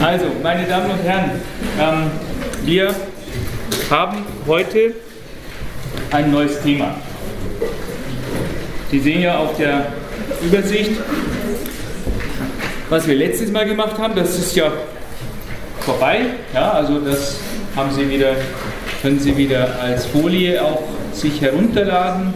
Also, meine Damen und Herren, wir haben heute ein neues Thema. Sie sehen ja auf der Übersicht, was wir letztes Mal gemacht haben. Das ist ja vorbei. Ja, also das haben Sie wieder, können Sie wieder als Folie auch sich herunterladen.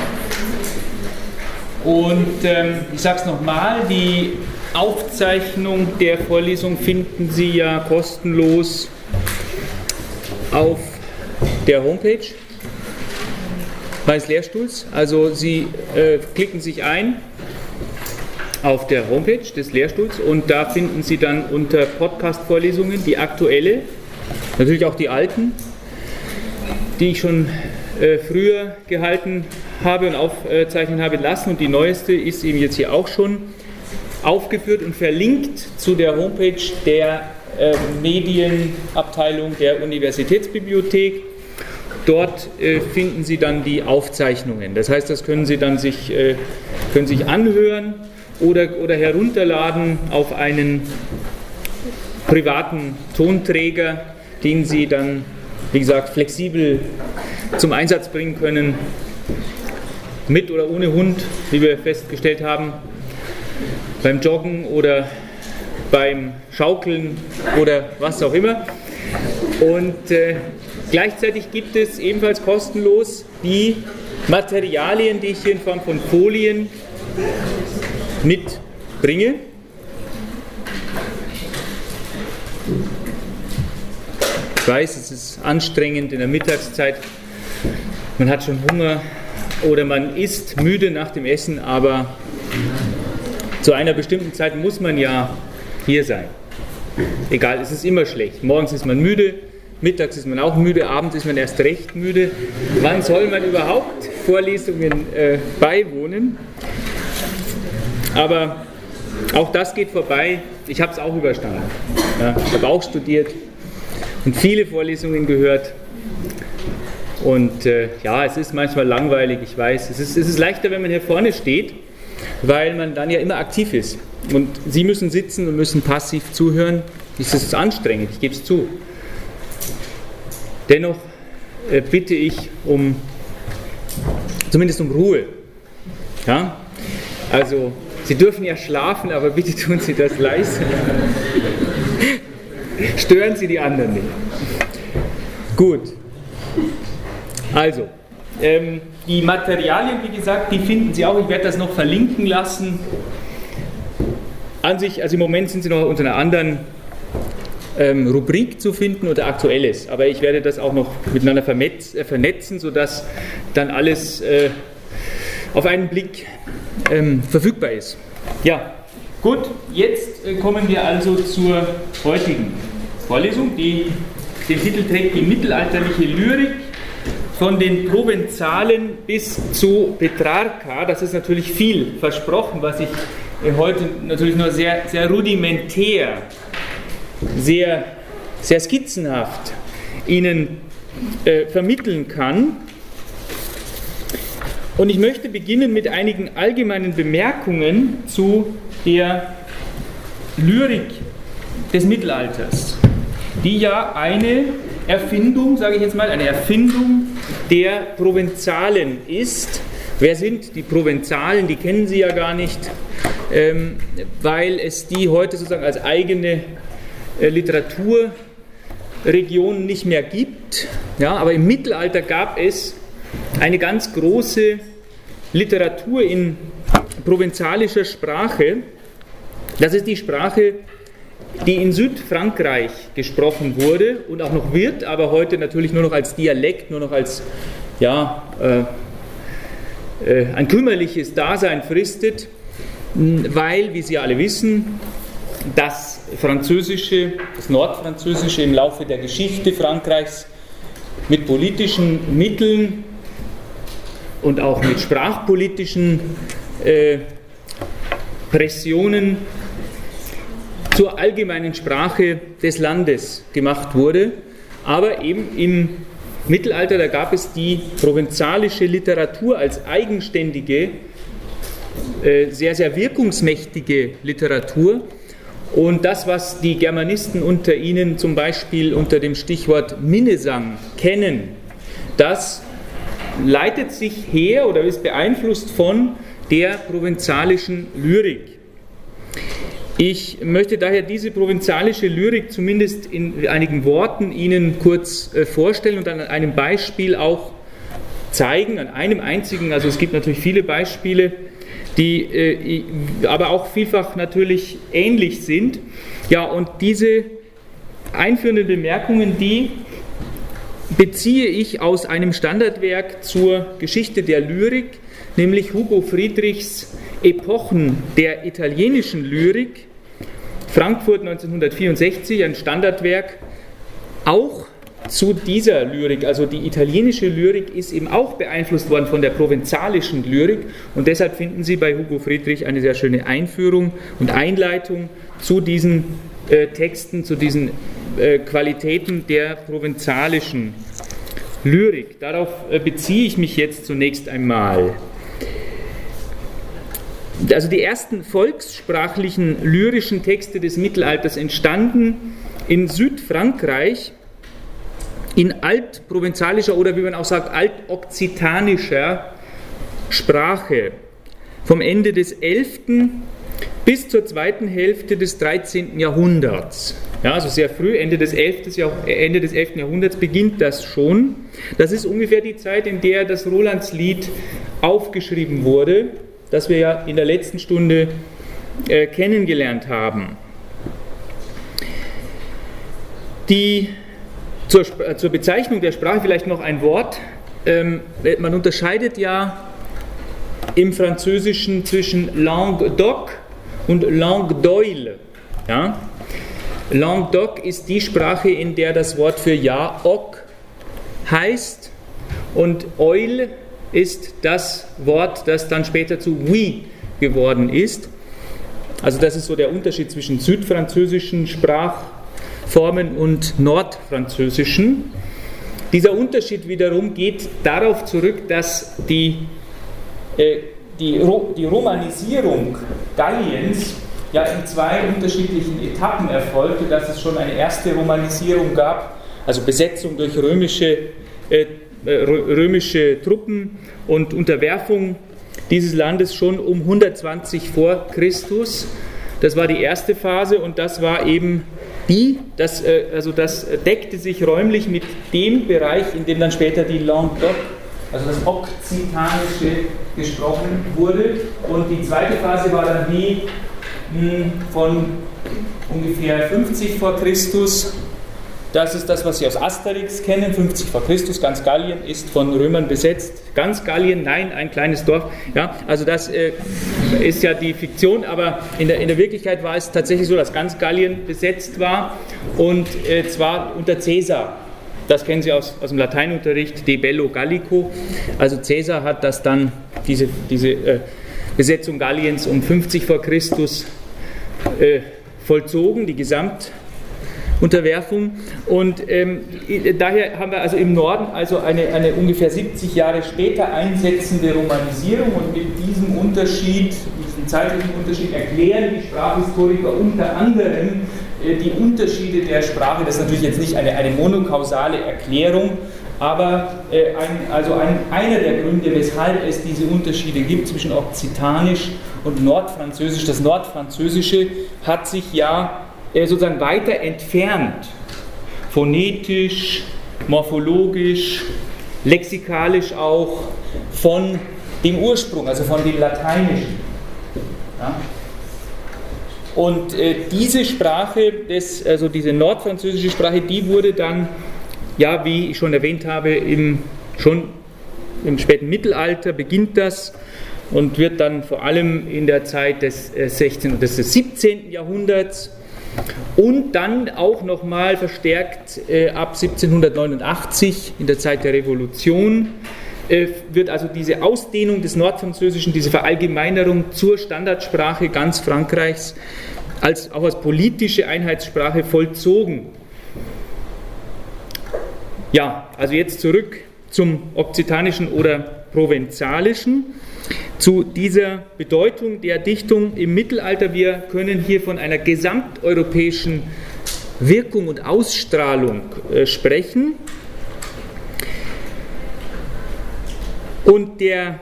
Und ich sage es nochmal, die Aufzeichnung der Vorlesung finden Sie ja kostenlos auf der Homepage meines Lehrstuhls. Also Sie klicken sich ein auf der Homepage des Lehrstuhls und da finden Sie dann unter Podcast-Vorlesungen die aktuelle, natürlich auch die alten, die ich schon früher gehalten habe und aufzeichnen habe lassen, und die neueste ist eben jetzt hier auch schon aufgeführt und verlinkt zu der Homepage der Medienabteilung der Universitätsbibliothek. Dort finden Sie dann die Aufzeichnungen. Das heißt, das können Sie dann sich anhören oder herunterladen auf einen privaten Tonträger, den Sie dann, wie gesagt, flexibel zum Einsatz bringen können, mit oder ohne Hund, wie wir festgestellt haben, beim Joggen oder beim Schaukeln oder was auch immer. Und gleichzeitig gibt es ebenfalls kostenlos die Materialien, die ich hier in Form von Folien mitbringe. Ich weiß, es ist anstrengend in der Mittagszeit, man hat schon Hunger oder man ist müde nach dem Essen, aber zu einer bestimmten Zeit muss man ja hier sein. Egal, es ist immer schlecht. Morgens ist man müde, mittags ist man auch müde, abends ist man erst recht müde. Wann soll man überhaupt Vorlesungen beiwohnen? Aber auch das geht vorbei. Ich habe es auch überstanden. Ja, ich habe auch studiert und viele Vorlesungen gehört. Und ja, es ist manchmal langweilig, ich weiß. Es ist leichter, wenn man hier vorne steht, weil man dann ja immer aktiv ist. Und Sie müssen sitzen und müssen passiv zuhören. Das ist anstrengend, ich gebe es zu. Dennoch bitte ich zumindest um Ruhe. Ja? Also, Sie dürfen ja schlafen, aber bitte tun Sie das leise. Stören Sie die anderen nicht. Gut. Also, die Materialien, wie gesagt, die finden Sie auch. Ich werde das noch verlinken lassen. An sich, also im Moment sind sie noch unter einer anderen Rubrik zu finden, unter Aktuelles. Aber ich werde das auch noch miteinander vernetzen, sodass dann alles auf einen Blick verfügbar ist. Ja, gut, jetzt kommen wir also zur heutigen Vorlesung, die den Titel trägt: Die mittelalterliche Lyrik von den Provenzalen bis zu Petrarca. Das ist natürlich viel versprochen, was ich heute natürlich nur sehr, sehr rudimentär, sehr, sehr skizzenhaft Ihnen vermitteln kann. Und ich möchte beginnen mit einigen allgemeinen Bemerkungen zu der Lyrik des Mittelalters, die ja eine Erfindung, sage ich jetzt mal, eine Erfindung der Provenzalen ist. Wer sind die Provenzalen? Die kennen Sie ja gar nicht, weil es die heute sozusagen als eigene Literaturregion nicht mehr gibt. Ja, aber im Mittelalter gab es eine ganz große Literatur in provenzalischer Sprache. Das ist die Sprache, die in Südfrankreich gesprochen wurde und auch noch wird, aber heute natürlich nur noch als Dialekt, nur noch als ein kümmerliches Dasein fristet, weil, wie Sie alle wissen, das Nordfranzösische im Laufe der Geschichte Frankreichs mit politischen Mitteln und auch mit sprachpolitischen Pressionen zur allgemeinen Sprache des Landes gemacht wurde. Aber eben im Mittelalter, da gab es die provenzalische Literatur als eigenständige, sehr, sehr wirkungsmächtige Literatur. Und das, was die Germanisten unter Ihnen zum Beispiel unter dem Stichwort Minnesang kennen, das leitet sich her oder ist beeinflusst von der provenzalischen Lyrik. Ich möchte daher diese provenzalische Lyrik zumindest in einigen Worten Ihnen kurz vorstellen und an einem Beispiel auch zeigen, an einem einzigen, also es gibt natürlich viele Beispiele, die aber auch vielfach natürlich ähnlich sind. Ja, und diese einführenden Bemerkungen, die beziehe ich aus einem Standardwerk zur Geschichte der Lyrik, nämlich Hugo Friedrichs Epochen der italienischen Lyrik, Frankfurt 1964, ein Standardwerk, auch zu dieser Lyrik, also die italienische Lyrik ist eben auch beeinflusst worden von der provenzalischen Lyrik und deshalb finden Sie bei Hugo Friedrich eine sehr schöne Einführung und Einleitung zu diesen Texten, zu diesen Qualitäten der provenzalischen Lyrik. Darauf beziehe ich mich jetzt zunächst einmal. Also die ersten volkssprachlichen lyrischen Texte des Mittelalters entstanden in Südfrankreich in altprovenzalischer oder wie man auch sagt, altokzitanischer Sprache vom Ende des 11. bis zur zweiten Hälfte des 13. Jahrhunderts. Ja, also sehr früh, Ende des 11. Jahrhunderts beginnt das schon. Das ist ungefähr die Zeit, in der das Rolandslied aufgeschrieben wurde, das wir ja in der letzten Stunde kennengelernt haben. Zur Bezeichnung der Sprache vielleicht noch ein Wort. Man unterscheidet ja im Französischen zwischen Languedoc und Langue d'Oil. Ja? Languedoc ist die Sprache, in der das Wort für Ja Oc heißt und Oil ist das Wort, das dann später zu Oui geworden ist. Also das ist so der Unterschied zwischen südfranzösischen Sprachformen und nordfranzösischen. Dieser Unterschied wiederum geht darauf zurück, dass die Romanisierung Galliens ja in zwei unterschiedlichen Etappen erfolgte, dass es schon eine erste Romanisierung gab, also Besetzung durch römische Truppen und Unterwerfung dieses Landes schon um 120 vor Christus. Das war die erste Phase und das war eben das deckte sich räumlich mit dem Bereich, in dem dann später die Languedoc, also das Okzitanische, gesprochen wurde. Und die zweite Phase war dann die von ungefähr 50 vor Christus. Das ist das, was Sie aus Asterix kennen, 50 vor Christus, ganz Gallien ist von Römern besetzt. Ganz Gallien, nein, ein kleines Dorf. Ja, also das ist ja die Fiktion, aber in der Wirklichkeit war es tatsächlich so, dass ganz Gallien besetzt war und zwar unter Caesar. Das kennen Sie aus dem Lateinunterricht, De Bello Gallico. Also Caesar hat das dann, diese Besetzung Galliens um 50 vor Christus vollzogen, die Gesamtunterwerfung. Und daher haben wir also im Norden also eine ungefähr 70 Jahre später einsetzende Romanisierung und mit diesem zeitlichen Unterschied erklären die Sprachhistoriker unter anderem die Unterschiede der Sprache. Das ist natürlich jetzt nicht eine monokausale Erklärung, aber einer der Gründe, weshalb es diese Unterschiede gibt zwischen Okzitanisch und Nordfranzösisch. Das Nordfranzösische hat sich ja sozusagen weiter entfernt, phonetisch, morphologisch, lexikalisch auch von dem Ursprung, also von dem Lateinischen. Ja? Und diese Sprache, diese nordfranzösische Sprache, die wurde dann, ja, wie ich schon erwähnt habe, schon im späten Mittelalter beginnt das und wird dann vor allem in der Zeit des 16. und des 17. Jahrhunderts und dann auch nochmal verstärkt ab 1789 in der Zeit der Revolution wird also diese Ausdehnung des Nordfranzösischen, diese Verallgemeinerung zur Standardsprache ganz Frankreichs auch als politische Einheitssprache vollzogen. Ja, also jetzt zurück zum Okzitanischen oder Provenzalischen. zu dieser Bedeutung der Dichtung im Mittelalter. Wir können hier von einer gesamteuropäischen Wirkung und Ausstrahlung sprechen. Und der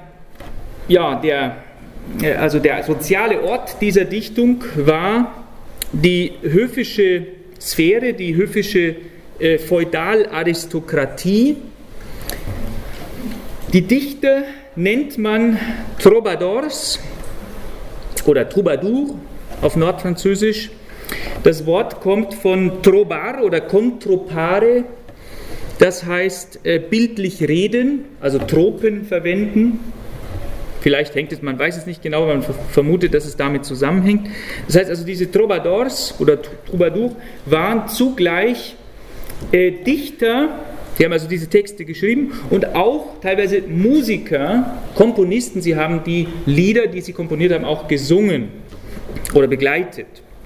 soziale Ort dieser Dichtung war die höfische Sphäre, die höfische Feudalaristokratie. Die Dichter nennt man Troubadours oder Troubadour auf Nordfranzösisch. Das Wort kommt von trobar oder contropare, das heißt bildlich reden, also Tropen verwenden. Vielleicht hängt es, man weiß es nicht genau, man vermutet, dass es damit zusammenhängt. Das heißt also, diese Troubadours oder Troubadours waren zugleich Dichter, die haben also diese Texte geschrieben und auch teilweise Musiker, Komponisten, sie haben die Lieder, die sie komponiert haben, auch gesungen oder begleitet.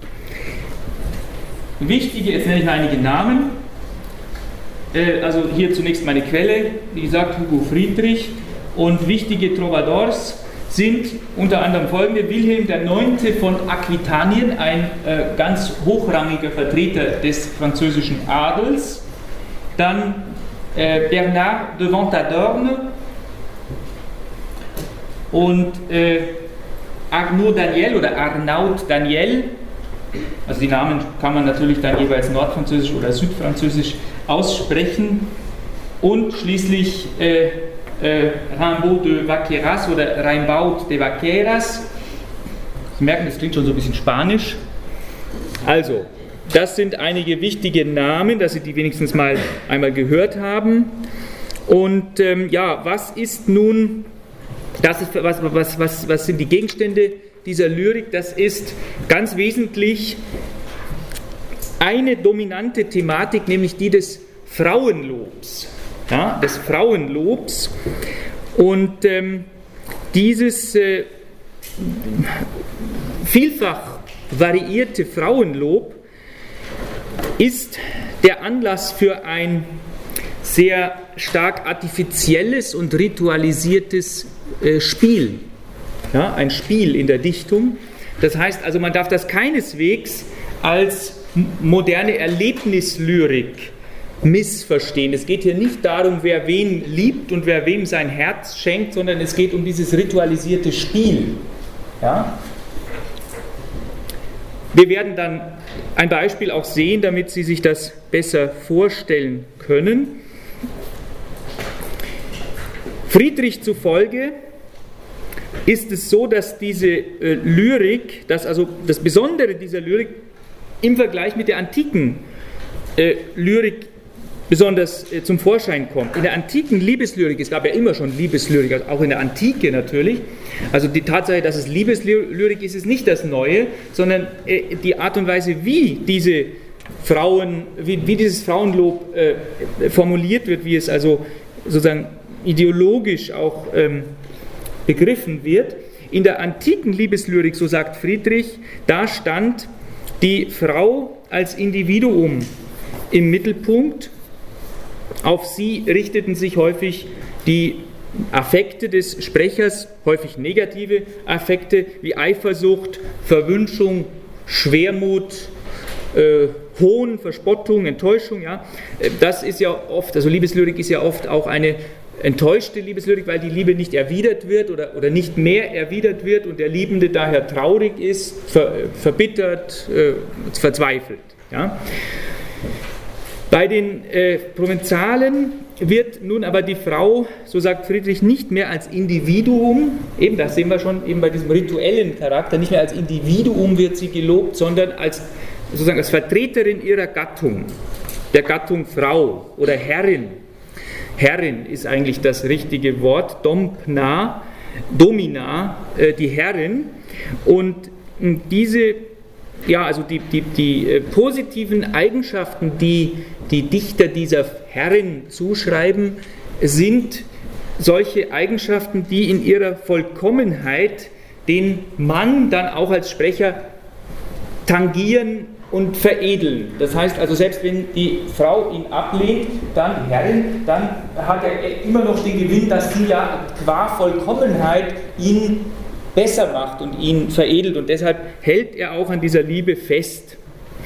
Wichtige, jetzt nenne ich einige Namen, also hier zunächst meine Quelle, die sagt Hugo Friedrich, und wichtige Troubadours sind unter anderem folgende: Wilhelm IX. Von Aquitanien, ein ganz hochrangiger Vertreter des französischen Adels, dann Bernard de Ventadorn und Arnaud Daniel, also die Namen kann man natürlich dann jeweils nordfranzösisch oder südfranzösisch aussprechen, und schließlich Rimbaud de Vaqueras oder Rimbaud de Vaqueras. Sie merken, das klingt schon so ein bisschen spanisch. Also, das sind einige wichtige Namen, dass Sie die wenigstens mal einmal gehört haben. Und was ist nun, was sind die Gegenstände dieser Lyrik? Das ist ganz wesentlich eine dominante Thematik, nämlich die des Frauenlobs. Ja, des Frauenlobs, und dieses vielfach variierte Frauenlob ist der Anlass für ein sehr stark artifizielles und ritualisiertes Spiel, ja, ein Spiel in der Dichtung. Das heißt also, man darf das keineswegs als moderne Erlebnislyrik missverstehen. Es geht hier nicht darum, wer wen liebt und wer wem sein Herz schenkt, sondern es geht um dieses ritualisierte Spiel. Ja? Wir werden dann ein Beispiel auch sehen, damit Sie sich das besser vorstellen können. Friedrich zufolge ist es so, dass diese Lyrik, dass also das Besondere dieser Lyrik im Vergleich mit der antiken Lyrik besonders zum Vorschein kommt. In der antiken Liebeslyrik, es gab ja immer schon Liebeslyrik, also auch in der Antike natürlich, also die Tatsache, dass es Liebeslyrik ist, ist nicht das Neue, sondern die Art und Weise, wie dieses Frauenlob formuliert wird, wie es also sozusagen ideologisch auch begriffen wird. In der antiken Liebeslyrik, so sagt Friedrich, da stand die Frau als Individuum im Mittelpunkt. Auf sie richteten sich häufig die Affekte des Sprechers, häufig negative Affekte wie Eifersucht, Verwünschung, Schwermut, Hohn, Verspottung, Enttäuschung. Ja. Das ist ja oft, also Liebeslyrik ist ja oft auch eine enttäuschte Liebeslyrik, weil die Liebe nicht erwidert wird oder nicht mehr erwidert wird und der Liebende daher traurig ist, verbittert, verzweifelt. Ja. Bei den Provenzalen wird nun aber die Frau, so sagt Friedrich, nicht mehr als Individuum, eben das sehen wir schon eben bei diesem rituellen Charakter, nicht mehr als Individuum wird sie gelobt, sondern als sozusagen als Vertreterin ihrer Gattung, der Gattung Frau oder Herrin. Herrin ist eigentlich das richtige Wort, Domina, die Herrin, und diese die positiven Eigenschaften, die die Dichter dieser Herrin zuschreiben, sind solche Eigenschaften, die in ihrer Vollkommenheit den Mann dann auch als Sprecher tangieren, und veredeln. Das heißt also, selbst wenn die Frau ihn ablehnt, dann Herrin, dann hat er immer noch den Gewinn, dass sie ja qua Vollkommenheit ihn besser macht und ihn veredelt, und deshalb hält er auch an dieser Liebe fest.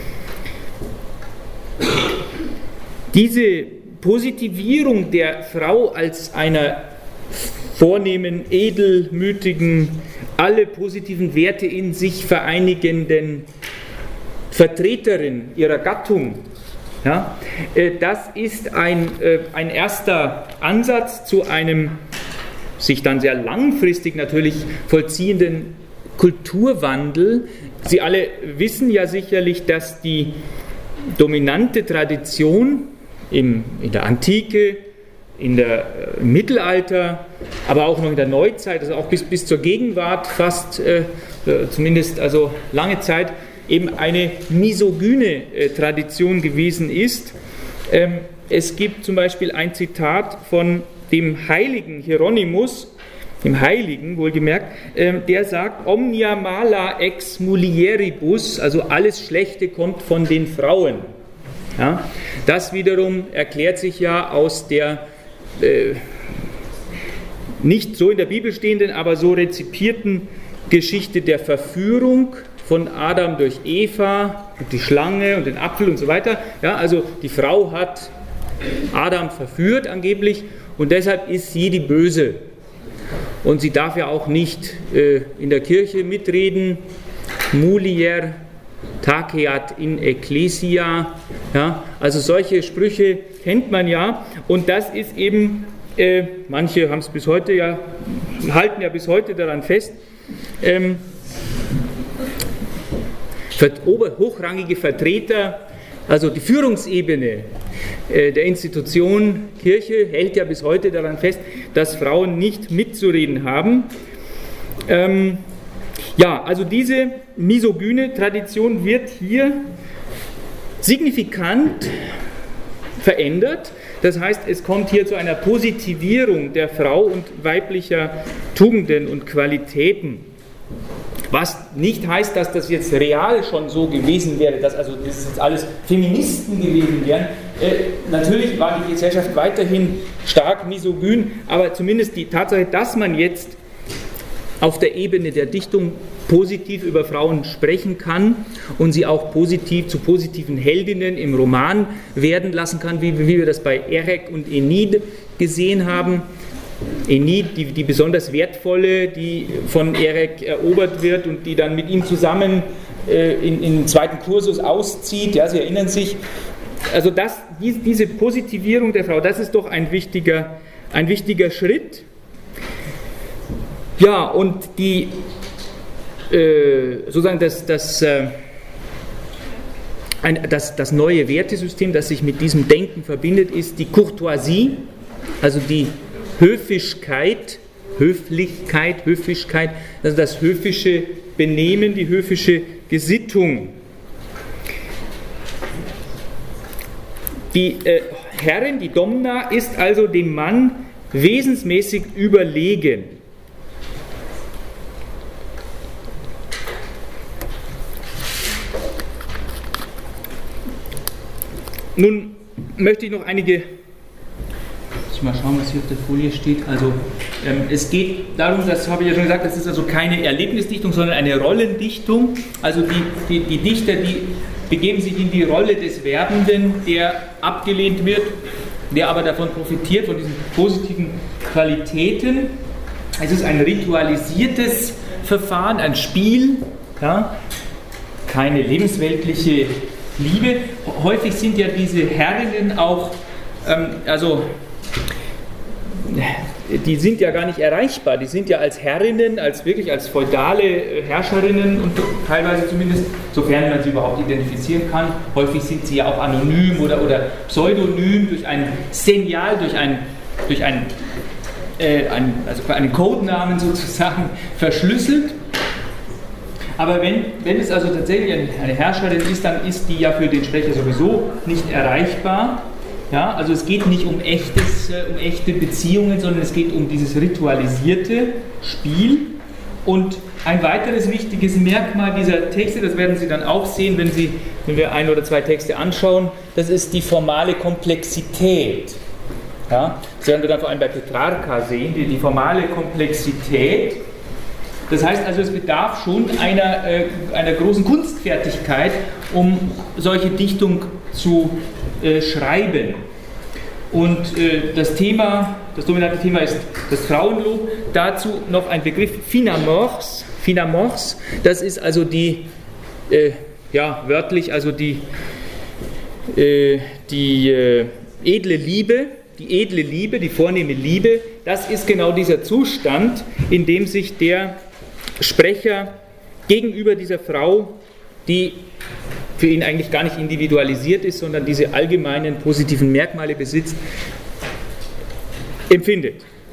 Diese Positivierung der Frau als einer vornehmen, edelmütigen, alle positiven Werte in sich vereinigenden Vertreterin ihrer Gattung, ja, das ist ein erster Ansatz zu einem sich dann sehr langfristig natürlich vollziehenden Kulturwandel. Sie alle wissen ja sicherlich, dass die dominante Tradition in der Antike, im Mittelalter, aber auch noch in der Neuzeit, also auch bis zur Gegenwart fast, zumindest also lange Zeit, eben eine misogyne Tradition gewesen ist. Es gibt zum Beispiel ein Zitat von dem heiligen Hieronymus, dem Heiligen wohlgemerkt, der sagt, omnia mala ex mulieribus, also alles Schlechte kommt von den Frauen. Ja, das wiederum erklärt sich ja aus der nicht so in der Bibel stehenden, aber so rezipierten Geschichte der Verführung von Adam durch Eva und die Schlange und den Apfel und so weiter. Ja, also die Frau hat Adam verführt angeblich und deshalb ist sie die Böse. Und sie darf ja auch nicht in der Kirche mitreden. Mulier taceat in ecclesia. Ja, also solche Sprüche kennt man ja. Und das ist eben, manche haben es bis heute ja, halten ja bis heute daran fest, hochrangige Vertreter, also die Führungsebene der Institution Kirche hält ja bis heute daran fest, dass Frauen nicht mitzureden haben. Ja, also diese misogyne Tradition wird hier signifikant verändert. Das heißt, es kommt hier zu einer Positivierung der Frau und weiblicher Tugenden und Qualitäten. Was nicht heißt, dass das jetzt real schon so gewesen wäre, dass also das jetzt alles Feministen gewesen wären. Natürlich war die Gesellschaft weiterhin stark misogyn, aber zumindest die Tatsache, dass man jetzt auf der Ebene der Dichtung positiv über Frauen sprechen kann und sie auch positiv zu positiven Heldinnen im Roman werden lassen kann, wie wir das bei Erec und Enid gesehen haben. Enid, die besonders wertvolle, die von Erec erobert wird und die dann mit ihm zusammen in den zweiten Kursus auszieht. Ja, Sie erinnern sich. Also diese Positivierung der Frau, das ist doch ein wichtiger Schritt. Ja, und die sozusagen das neue Wertesystem, das sich mit diesem Denken verbindet, ist die Courtoisie, also die Höflichkeit, also das höfische Benehmen, die höfische Gesittung. Die Herrin, die Domna, ist also dem Mann wesensmäßig überlegen. Nun möchte ich noch einige, mal schauen, was hier auf der Folie steht. Also es geht darum, das habe ich ja schon gesagt, das ist also keine Erlebnisdichtung, sondern eine Rollendichtung. Also die Dichter, die begeben sich in die Rolle des Werbenden, der abgelehnt wird, der aber davon profitiert, von diesen positiven Qualitäten. Es ist ein ritualisiertes Verfahren, ein Spiel, ja? Keine lebensweltliche Liebe. Häufig sind ja diese Herrinnen auch, die sind ja gar nicht erreichbar, die sind ja als Herrinnen, wirklich als feudale Herrscherinnen und teilweise zumindest, sofern man sie überhaupt identifizieren kann, häufig sind sie ja auch anonym oder pseudonym durch ein Senial, durch einen Codenamen sozusagen verschlüsselt. Aber wenn es also tatsächlich eine Herrscherin ist, dann ist die ja für den Sprecher sowieso nicht erreichbar. Ja, also es geht nicht um echte Beziehungen, sondern es geht um dieses ritualisierte Spiel. Und ein weiteres wichtiges Merkmal dieser Texte, das werden Sie dann auch sehen, wenn wir ein oder zwei Texte anschauen, das ist die formale Komplexität. Ja, das werden wir dann vor allem bei Petrarca sehen, die formale Komplexität. Das heißt also, es bedarf schon einer großen Kunstfertigkeit, um solche Dichtung zu schreiben. Und das dominante Thema ist das Frauenlob. Dazu noch ein Begriff, Finamors. Das ist also wörtlich, also die edle Liebe, die vornehme Liebe. Das ist genau dieser Zustand, in dem sich der Sprecher gegenüber dieser Frau, die für ihn eigentlich gar nicht individualisiert ist, sondern diese allgemeinen positiven Merkmale besitzt, empfindet.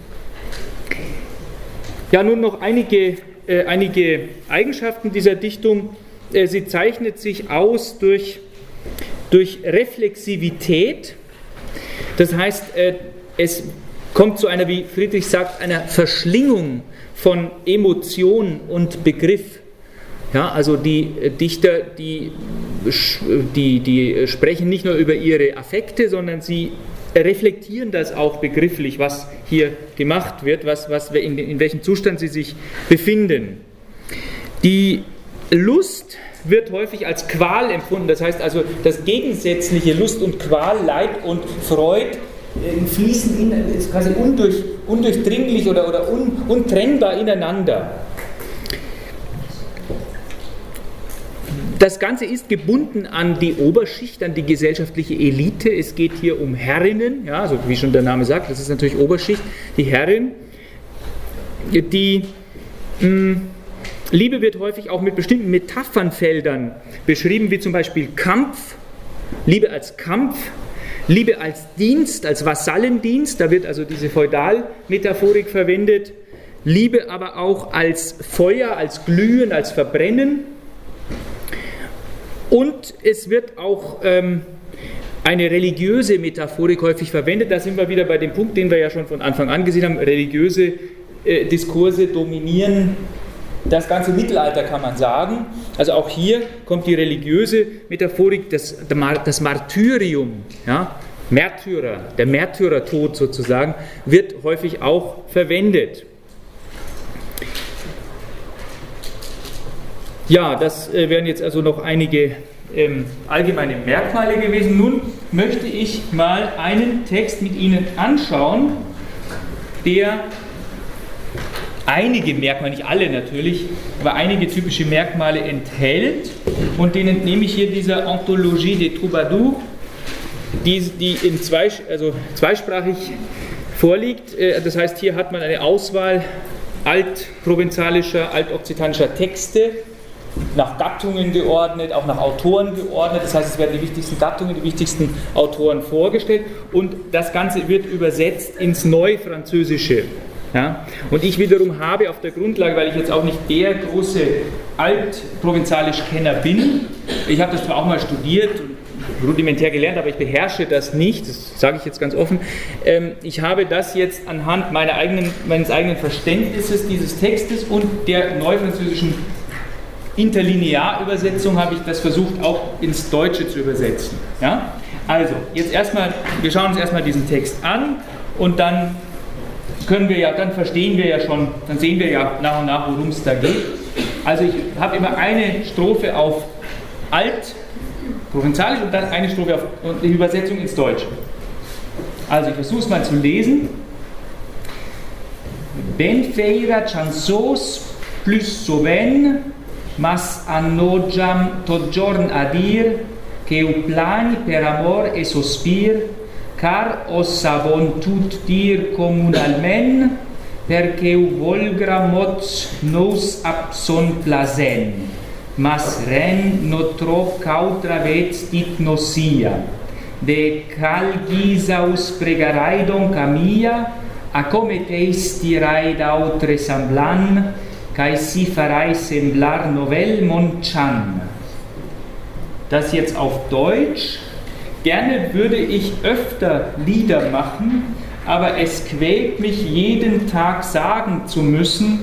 Ja, nun noch einige Eigenschaften dieser Dichtung. Sie zeichnet sich aus durch Reflexivität. Das heißt, es kommt zu einer, wie Friedrich sagt, einer Verschlingung von Emotion und Begriff. Ja, also die Dichter, die sprechen nicht nur über ihre Affekte, sondern sie reflektieren das auch begrifflich, was hier gemacht wird, in welchem Zustand sie sich befinden. Die Lust wird häufig als Qual empfunden, das heißt also das gegensätzliche Lust und Qual, Leid und Freud fließen quasi undurchdringlich oder untrennbar ineinander. Das Ganze ist gebunden an die Oberschicht, an die gesellschaftliche Elite. Es geht hier um Herrinnen, ja, also wie schon der Name sagt, das ist natürlich Oberschicht, die Herrin. Die Liebe wird häufig auch mit bestimmten Metaphernfeldern beschrieben, wie zum Beispiel Kampf, Liebe als Kampf, Liebe als Dienst, als Vasallendienst, da wird also diese Feudalmetaphorik verwendet, Liebe aber auch als Feuer, als Glühen, als Verbrennen. Und es wird auch eine religiöse Metaphorik häufig verwendet. Da sind wir wieder bei dem Punkt, den wir ja schon von Anfang an gesehen haben. Religiöse Diskurse dominieren das ganze Mittelalter, kann man sagen. Also auch hier kommt die religiöse Metaphorik, das Martyrium, ja, Märtyrer, der Märtyrertod sozusagen, wird häufig auch verwendet. Ja, das wären jetzt also noch einige allgemeine Merkmale gewesen. Nun möchte ich mal einen Text mit Ihnen anschauen, der einige Merkmale, nicht alle natürlich, aber einige typische Merkmale enthält. Und den entnehme ich hier dieser Anthologie des Troubadours, die zweisprachig vorliegt. Das heißt, hier hat man eine Auswahl altprovenzalischer, altokzitanischer Texte, nach Gattungen geordnet, auch nach Autoren geordnet. Das heißt, es werden die wichtigsten Gattungen, die wichtigsten Autoren vorgestellt und das Ganze wird übersetzt ins Neufranzösische. Ja? Und ich wiederum habe auf der Grundlage, weil ich jetzt auch nicht der große Altprovenzalisch-Kenner bin, ich habe das zwar auch mal studiert und rudimentär gelernt, aber ich beherrsche das nicht, das sage ich jetzt ganz offen. Ich habe das jetzt anhand meines eigenen Verständnisses dieses Textes und der neufranzösischen Interlinearübersetzung habe ich das versucht auch ins Deutsche zu übersetzen. Ja? Also, wir schauen uns erstmal diesen Text an und dann verstehen wir ja schon, dann sehen wir ja nach und nach, worum es da geht. Also ich habe immer eine Strophe auf Altprovenzalisch und dann eine Strophe auf die Übersetzung ins Deutsche. Also ich versuche es mal zu lesen. Ben feira chansos plus soven mas annojam tot giorn a dir che u plani per amor e sospir car os savon tut dir communalmen perché u volgra mots nos abson plazen mas ren no tro cautra vez dit nosia de cal gisaus pregarai don camia a come teis tirai d'autre semblan kai si farai semblar novel monchan. Das jetzt auf Deutsch. Gerne würde ich öfter Lieder machen, aber es quält mich jeden Tag sagen zu müssen,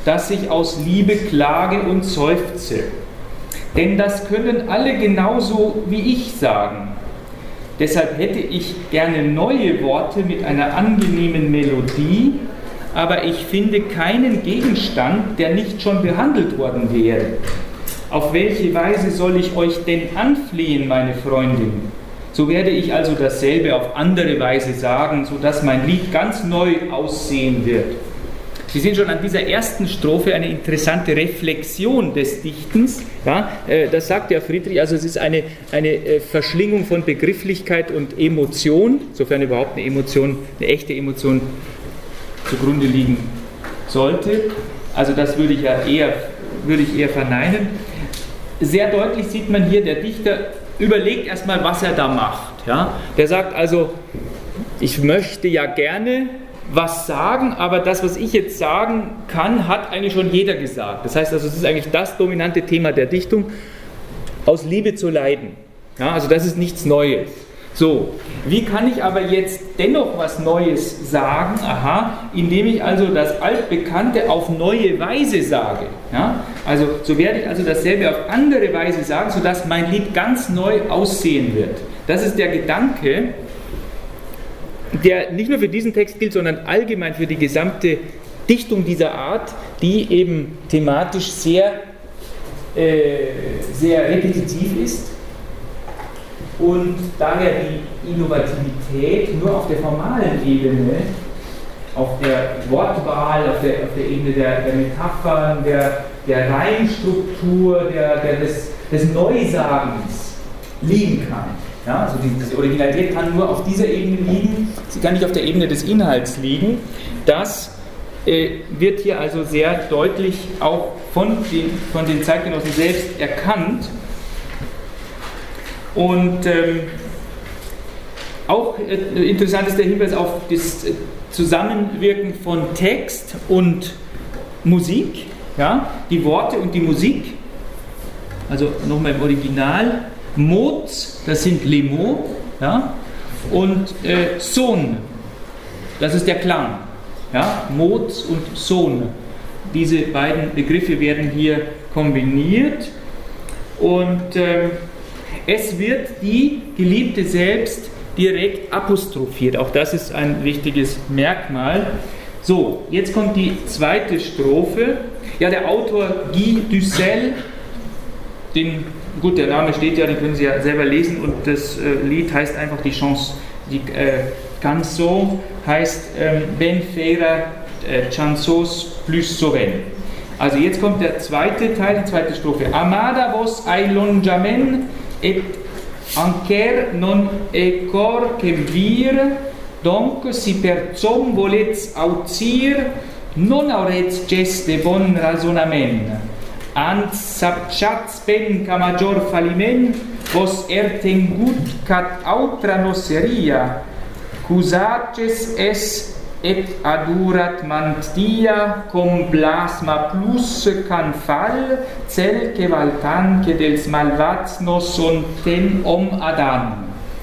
dass ich aus Liebe klage und seufze. Denn das können alle genauso wie ich sagen. Deshalb hätte ich gerne neue Worte mit einer angenehmen Melodie, aber ich finde keinen Gegenstand, der nicht schon behandelt worden wäre. Auf welche Weise soll ich euch denn anflehen, meine Freundin? So werde ich also dasselbe auf andere Weise sagen, sodass mein Lied ganz neu aussehen wird. Sie sehen schon an dieser ersten Strophe eine interessante Reflexion des Dichtens. Ja, das sagt ja Friedrich, also es ist eine Verschlingung von Begrifflichkeit und Emotion, sofern überhaupt eine echte Emotion zugrunde liegen sollte. Also das würde ich eher verneinen. Sehr deutlich sieht man hier, der Dichter überlegt erstmal, was er da macht. Ja? Der sagt also, ich möchte ja gerne was sagen, aber das, was ich jetzt sagen kann, hat eigentlich schon jeder gesagt. Das heißt also, es ist eigentlich das dominante Thema der Dichtung, aus Liebe zu leiden. Ja, also das ist nichts Neues. So, wie kann ich aber jetzt dennoch was Neues sagen? Aha, indem ich also das Altbekannte auf neue Weise sage. Ja, also so werde ich also dasselbe auf andere Weise sagen, sodass mein Lied ganz neu aussehen wird. Das ist der Gedanke, der nicht nur für diesen Text gilt, sondern allgemein für die gesamte Dichtung dieser Art, die eben thematisch sehr repetitiv ist und daher die Innovativität nur auf der formalen Ebene, auf der Wortwahl, auf der Ebene der Metaphern, der Reimstruktur, des Neusagens liegen kann. Ja, also die Originalität kann nur auf dieser Ebene liegen, sie kann nicht auf der Ebene des Inhalts liegen. Das wird hier also sehr deutlich auch von den Zeitgenossen selbst erkannt. Und auch interessant ist der Hinweis auf das Zusammenwirken von Text und Musik, ja, die Worte und die Musik, also nochmal im Original. Mots, das sind les mots, ja, und son, das ist der Klang. Ja, Mots und son. Diese beiden Begriffe werden hier kombiniert und es wird die Geliebte selbst direkt apostrophiert. Auch das ist ein wichtiges Merkmal. So, jetzt kommt die zweite Strophe. Ja, der Autor Guy Dussel, der Name steht ja, den können Sie ja selber lesen und das Lied heißt einfach die Canson heißt Ben Fera Chansos plus Soven. Also jetzt kommt der zweite Teil, die zweite Strophe. Amada vos ailonjamen et anker non e cor que vir, donc si perzom volets aucir, non aurets geste bon razonament. Ant sapchats pen ca major faliment, vos ertengut cat autra noseria, cusaces es et adurat mantia, com blasma plus can fal, cel que valtan que dels malvats nos son ten adam.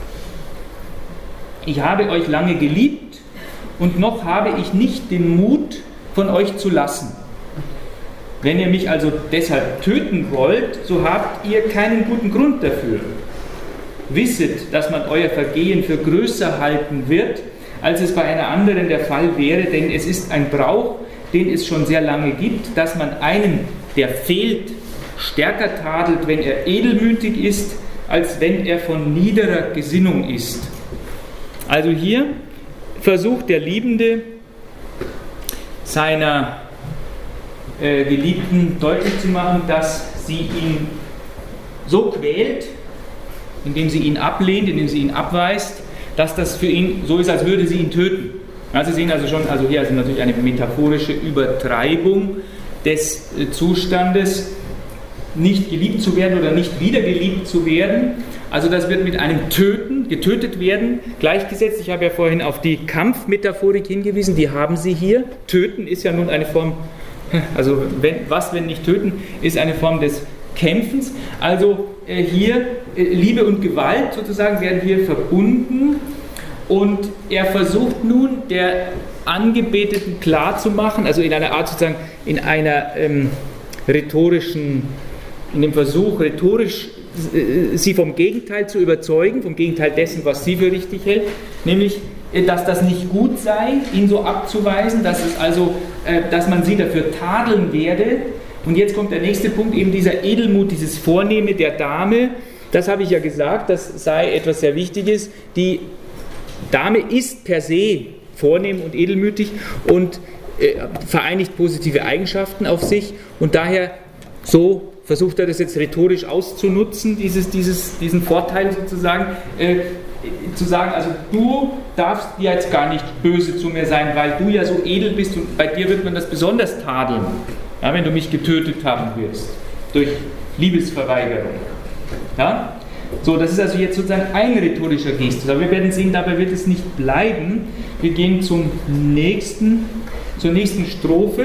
Ich habe euch lange geliebt und noch habe ich nicht den Mut, von euch zu lassen. Wenn ihr mich also deshalb töten wollt, so habt ihr keinen guten Grund dafür. Wisset, dass man euer Vergehen für größer halten wird, als es bei einer anderen der Fall wäre, denn es ist ein Brauch, den es schon sehr lange gibt, dass man einen, der fehlt, stärker tadelt, wenn er edelmütig ist, als wenn er von niederer Gesinnung ist. Also hier versucht der Liebende seiner Geliebten deutlich zu machen, dass sie ihn so quält, indem sie ihn ablehnt, indem sie ihn abweist, dass das für ihn so ist, als würde sie ihn töten. Ja, Sie sehen also schon, also hier ist natürlich eine metaphorische Übertreibung des Zustandes, nicht geliebt zu werden oder nicht wieder geliebt zu werden. Also das wird mit einem Töten, getötet werden, gleichgesetzt. Ich habe ja vorhin auf die Kampfmetaphorik hingewiesen, die haben Sie hier. Töten ist ja nun eine Form, also wenn nicht töten, ist eine Form des Kämpfens. Also hier Liebe und Gewalt sozusagen werden hier verbunden Und er versucht nun der Angebeteten klarzumachen, also in einer Art sozusagen, in einer rhetorischen, in dem Versuch, rhetorisch sie vom Gegenteil zu überzeugen, vom Gegenteil dessen, was sie für richtig hält, nämlich, dass das nicht gut sei, ihn so abzuweisen, dass es also, dass man sie dafür tadeln werde. Und jetzt kommt der nächste Punkt, eben dieser Edelmut, dieses Vornehme der Dame. Das habe ich ja gesagt, das sei etwas sehr Wichtiges. Die Dame ist per se vornehm und edelmütig und vereinigt positive Eigenschaften auf sich, und daher so versucht er das jetzt rhetorisch auszunutzen, diesen Vorteil sozusagen, zu sagen, also du darfst jetzt gar nicht böse zu mir sein, weil du ja so edel bist und bei dir wird man das besonders tadeln, ja, wenn du mich getötet haben wirst, durch Liebesverweigerung. Ja? So, das ist also jetzt sozusagen ein rhetorischer Gestus, aber wir werden sehen, dabei wird es nicht bleiben. Wir gehen zur nächsten Strophe.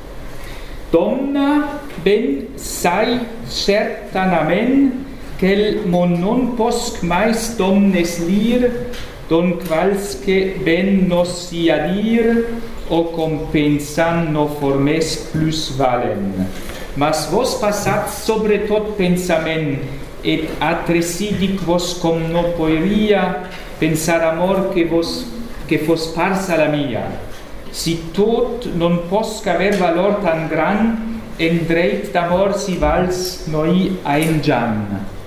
Domna ben sai certanamen quel mon non posc mais domnes lir don qualsque ben nos siadir o compensan no formes plus valen. Mas vos passats sobre tot pensamen et atresidic vos com no poeria pensar amor que fos parsa la mia. Si tot non posc haver valor tan gran, endreit d'amor si vals noi ein Jan.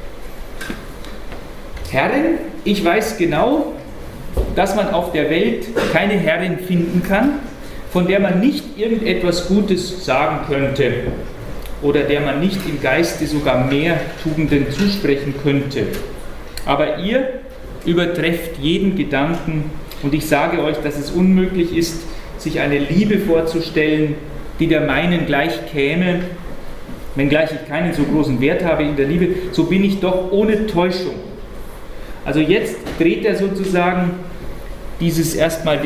Herrin, ich weiß genau, dass man auf der Welt keine Herrin finden kann, von der man nicht irgendetwas Gutes sagen könnte oder der man nicht im Geiste sogar mehr Tugenden zusprechen könnte. Aber ihr übertrefft jeden Gedanken, und ich sage euch, dass es unmöglich ist, sich eine Liebe vorzustellen, die der meinen gleich käme, wenngleich ich keinen so großen Wert habe in der Liebe, so bin ich doch ohne Täuschung. Also jetzt dreht er sozusagen dieses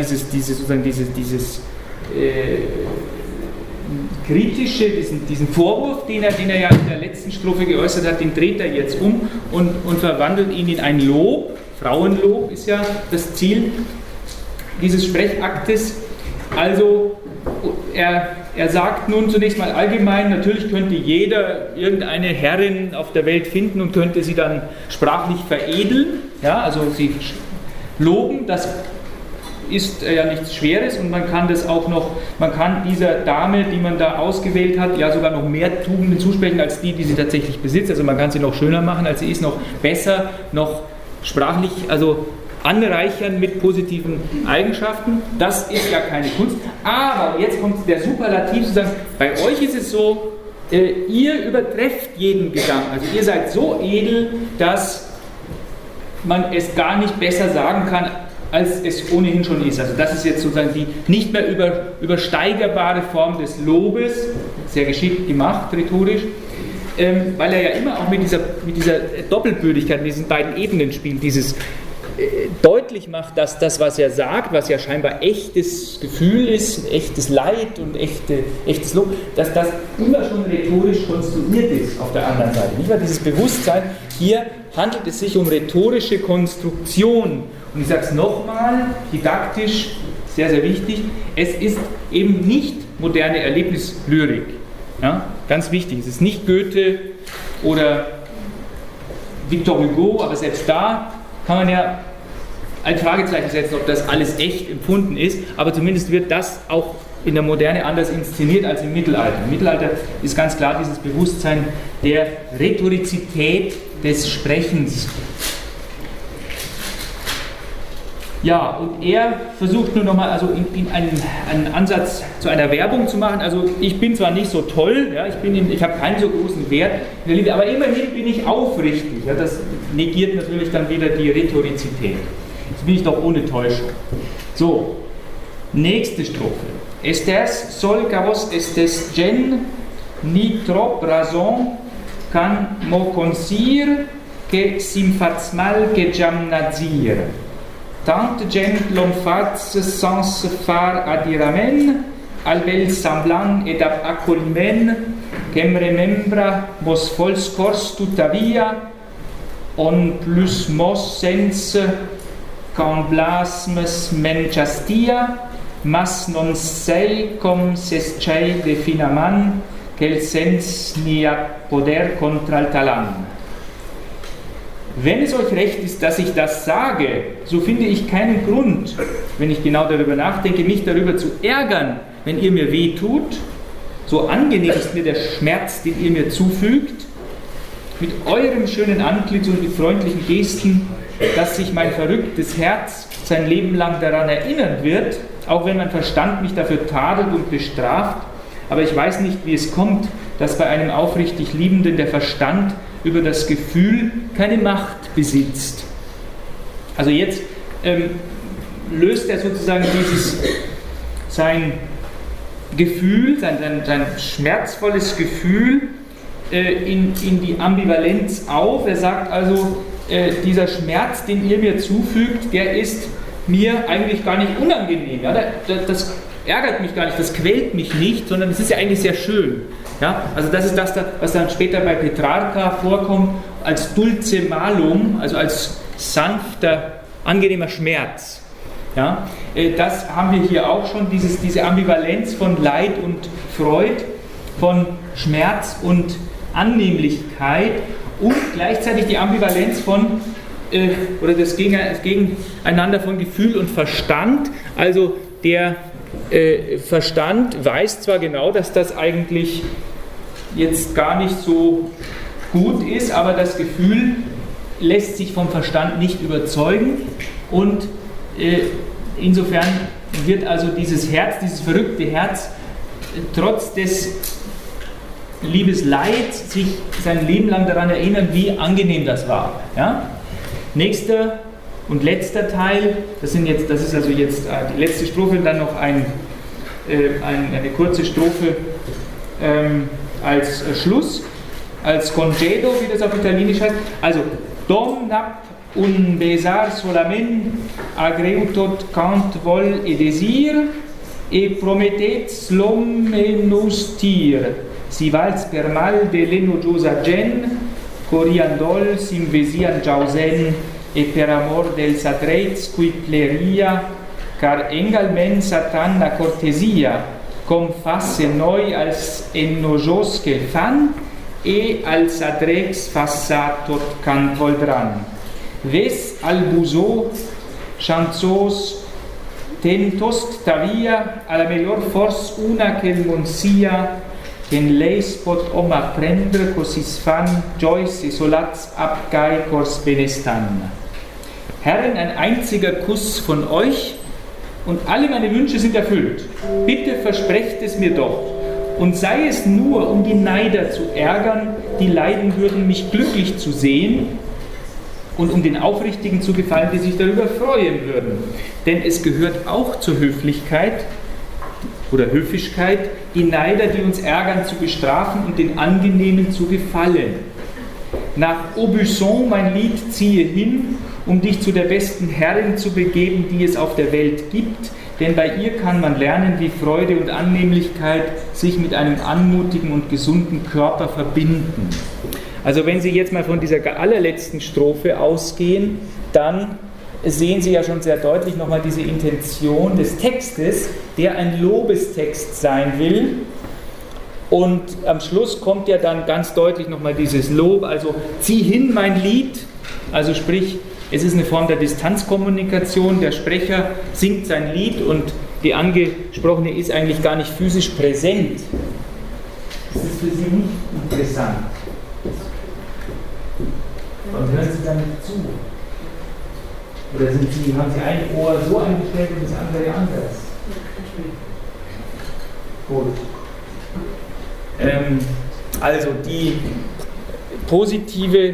kritische, diesen Vorwurf, den er ja in der letzten Strophe geäußert hat, den dreht er jetzt um und verwandelt ihn in ein Lob. Frauenlob ist ja das Ziel dieses Sprechaktes. Also er sagt nun zunächst mal allgemein, natürlich könnte jeder irgendeine Herrin auf der Welt finden und könnte sie dann sprachlich veredeln, ja, also sie loben, das ist ja nichts Schweres, und man kann dieser Dame, die man da ausgewählt hat, ja sogar noch mehr Tugenden zusprechen als die sie tatsächlich besitzt, also man kann sie noch schöner machen, als sie ist, noch besser, noch sprachlich, also anreichern mit positiven Eigenschaften. Das ist ja keine Kunst. Aber jetzt kommt der Superlativ zu sagen, bei euch ist es so, ihr übertrefft jeden Gedanken. Also ihr seid so edel, dass man es gar nicht besser sagen kann, als es ohnehin schon ist. Also das ist jetzt sozusagen die nicht mehr übersteigerbare Form des Lobes, sehr geschickt gemacht, rhetorisch, weil er ja immer auch mit dieser Doppelbödigkeit, mit diesen beiden Ebenen spielt, dieses deutlich macht, dass das, was er sagt, was ja scheinbar echtes Gefühl ist, echtes Leid und echtes Lob, dass das immer schon rhetorisch konstruiert ist auf der anderen Seite. Nicht wahr? Dieses Bewusstsein, hier handelt es sich um rhetorische Konstruktion. Und ich sage es nochmal, didaktisch, sehr, sehr wichtig, es ist eben nicht moderne Erlebnislyrik. Ja? Ganz wichtig, es ist nicht Goethe oder Victor Hugo, aber selbst da kann man ja ein Fragezeichen setzen, ob das alles echt empfunden ist, aber zumindest wird das auch in der Moderne anders inszeniert als im Mittelalter. Im Mittelalter ist ganz klar dieses Bewusstsein der Rhetorizität des Sprechens. Ja, und er versucht nur nochmal also in einen Ansatz zu einer Werbung zu machen. Also ich bin zwar nicht so toll, ja, ich habe keinen so großen Wert in der Liebe, aber immerhin bin ich aufrichtig. Ja, das negiert natürlich dann wieder die Rhetorizität. Jetzt bin ich doch ohne Täuschung. So, nächste Strophe. Estes sol cavos estes gen, ni trop raison, can mo consir, que sim fats mal que jam nazir. Tant gent l'on fats sans se far adiramen, al bel semblant et ab accoliment, qu'em remembra mos fols cors tuttavia, on plus mos sense qu'en blasmes menchastia, mas non sei com sescei definaman, quel sens nia poder contra el talan. Wenn es euch recht ist, dass ich das sage, so finde ich keinen Grund, wenn ich genau darüber nachdenke, mich darüber zu ärgern, wenn ihr mir weh tut. So angenehm ist mir der Schmerz, den ihr mir zufügt, mit eurem schönen Antlitz und mit freundlichen Gesten, dass sich mein verrücktes Herz sein Leben lang daran erinnern wird, auch wenn mein Verstand mich dafür tadelt und bestraft. Aber ich weiß nicht, wie es kommt, dass bei einem aufrichtig Liebenden der Verstand über das Gefühl keine Macht besitzt. Also jetzt löst er sozusagen sein Gefühl, sein schmerzvolles Gefühl in die Ambivalenz auf. Er sagt also, dieser Schmerz, den ihr mir zufügt, der ist mir eigentlich gar nicht unangenehm. Ja? Das ärgert mich gar nicht, das quält mich nicht, sondern es ist ja eigentlich sehr schön. Ja? Also das ist das, was dann später bei Petrarca vorkommt, als dulce malum, also als sanfter, angenehmer Schmerz. Ja? Das haben wir hier auch schon, diese Ambivalenz von Leid und Freud, von Schmerz und Annehmlichkeit und gleichzeitig die Ambivalenz von, oder das Gegeneinander von Gefühl und Verstand. Also der Verstand weiß zwar genau, dass das eigentlich jetzt gar nicht so gut ist, aber das Gefühl lässt sich vom Verstand nicht überzeugen und insofern wird also dieses Herz, dieses verrückte Herz, trotz des Liebesleids sich sein Leben lang daran erinnern, wie angenehm das war. Ja? Nächster und letzter Teil, das ist also jetzt die letzte Strophe und dann noch eine kurze Strophe als Schluss, als Congedo, wie das auf Italienisch heißt. Also, Dom nap un besar solament agreutot cant vol et desir et promettet slom enus tir si vals per mal de l'enogiosa gen coriandol s'invesian jausen et per amor del sadreits qui pleria car engalmen satan la cortesia com fasse noi als enojos que fan et als adrex fassatot cant voldran. Ves al buso chanzos tentost tavia a la melhor force una che il monsia en leis pot om apprendre cosis fan jois e solats abgai cors benestan. Herren, ein einziger Kuss von euch und alle meine Wünsche sind erfüllt. Bitte versprecht es mir doch. Und sei es nur, um die Neider zu ärgern, die leiden würden, mich glücklich zu sehen, und um den Aufrichtigen zu gefallen, die sich darüber freuen würden. Denn es gehört auch zur Höflichkeit oder Höfischkeit, die Neider, die uns ärgern, zu bestrafen und den Angenehmen zu gefallen. Nach Aubusson, mein Lied, ziehe hin, um dich zu der besten Herrin zu begeben, die es auf der Welt gibt, denn bei ihr kann man lernen, wie Freude und Annehmlichkeit sich mit einem anmutigen und gesunden Körper verbinden. Also wenn Sie jetzt mal von dieser allerletzten Strophe ausgehen, dann sehen Sie ja schon sehr deutlich nochmal diese Intention des Textes, der ein Lobestext sein will. Und am Schluss kommt ja dann ganz deutlich nochmal dieses Lob, also zieh hin mein Lied, also sprich, es ist eine Form der Distanzkommunikation, der Sprecher singt sein Lied und die Angesprochene ist eigentlich gar nicht physisch präsent. Das ist für Sie nicht interessant. Und hören Sie dann zu. Oder haben Sie ein Ohr so eingestellt und das andere anders? Gut. Also die positive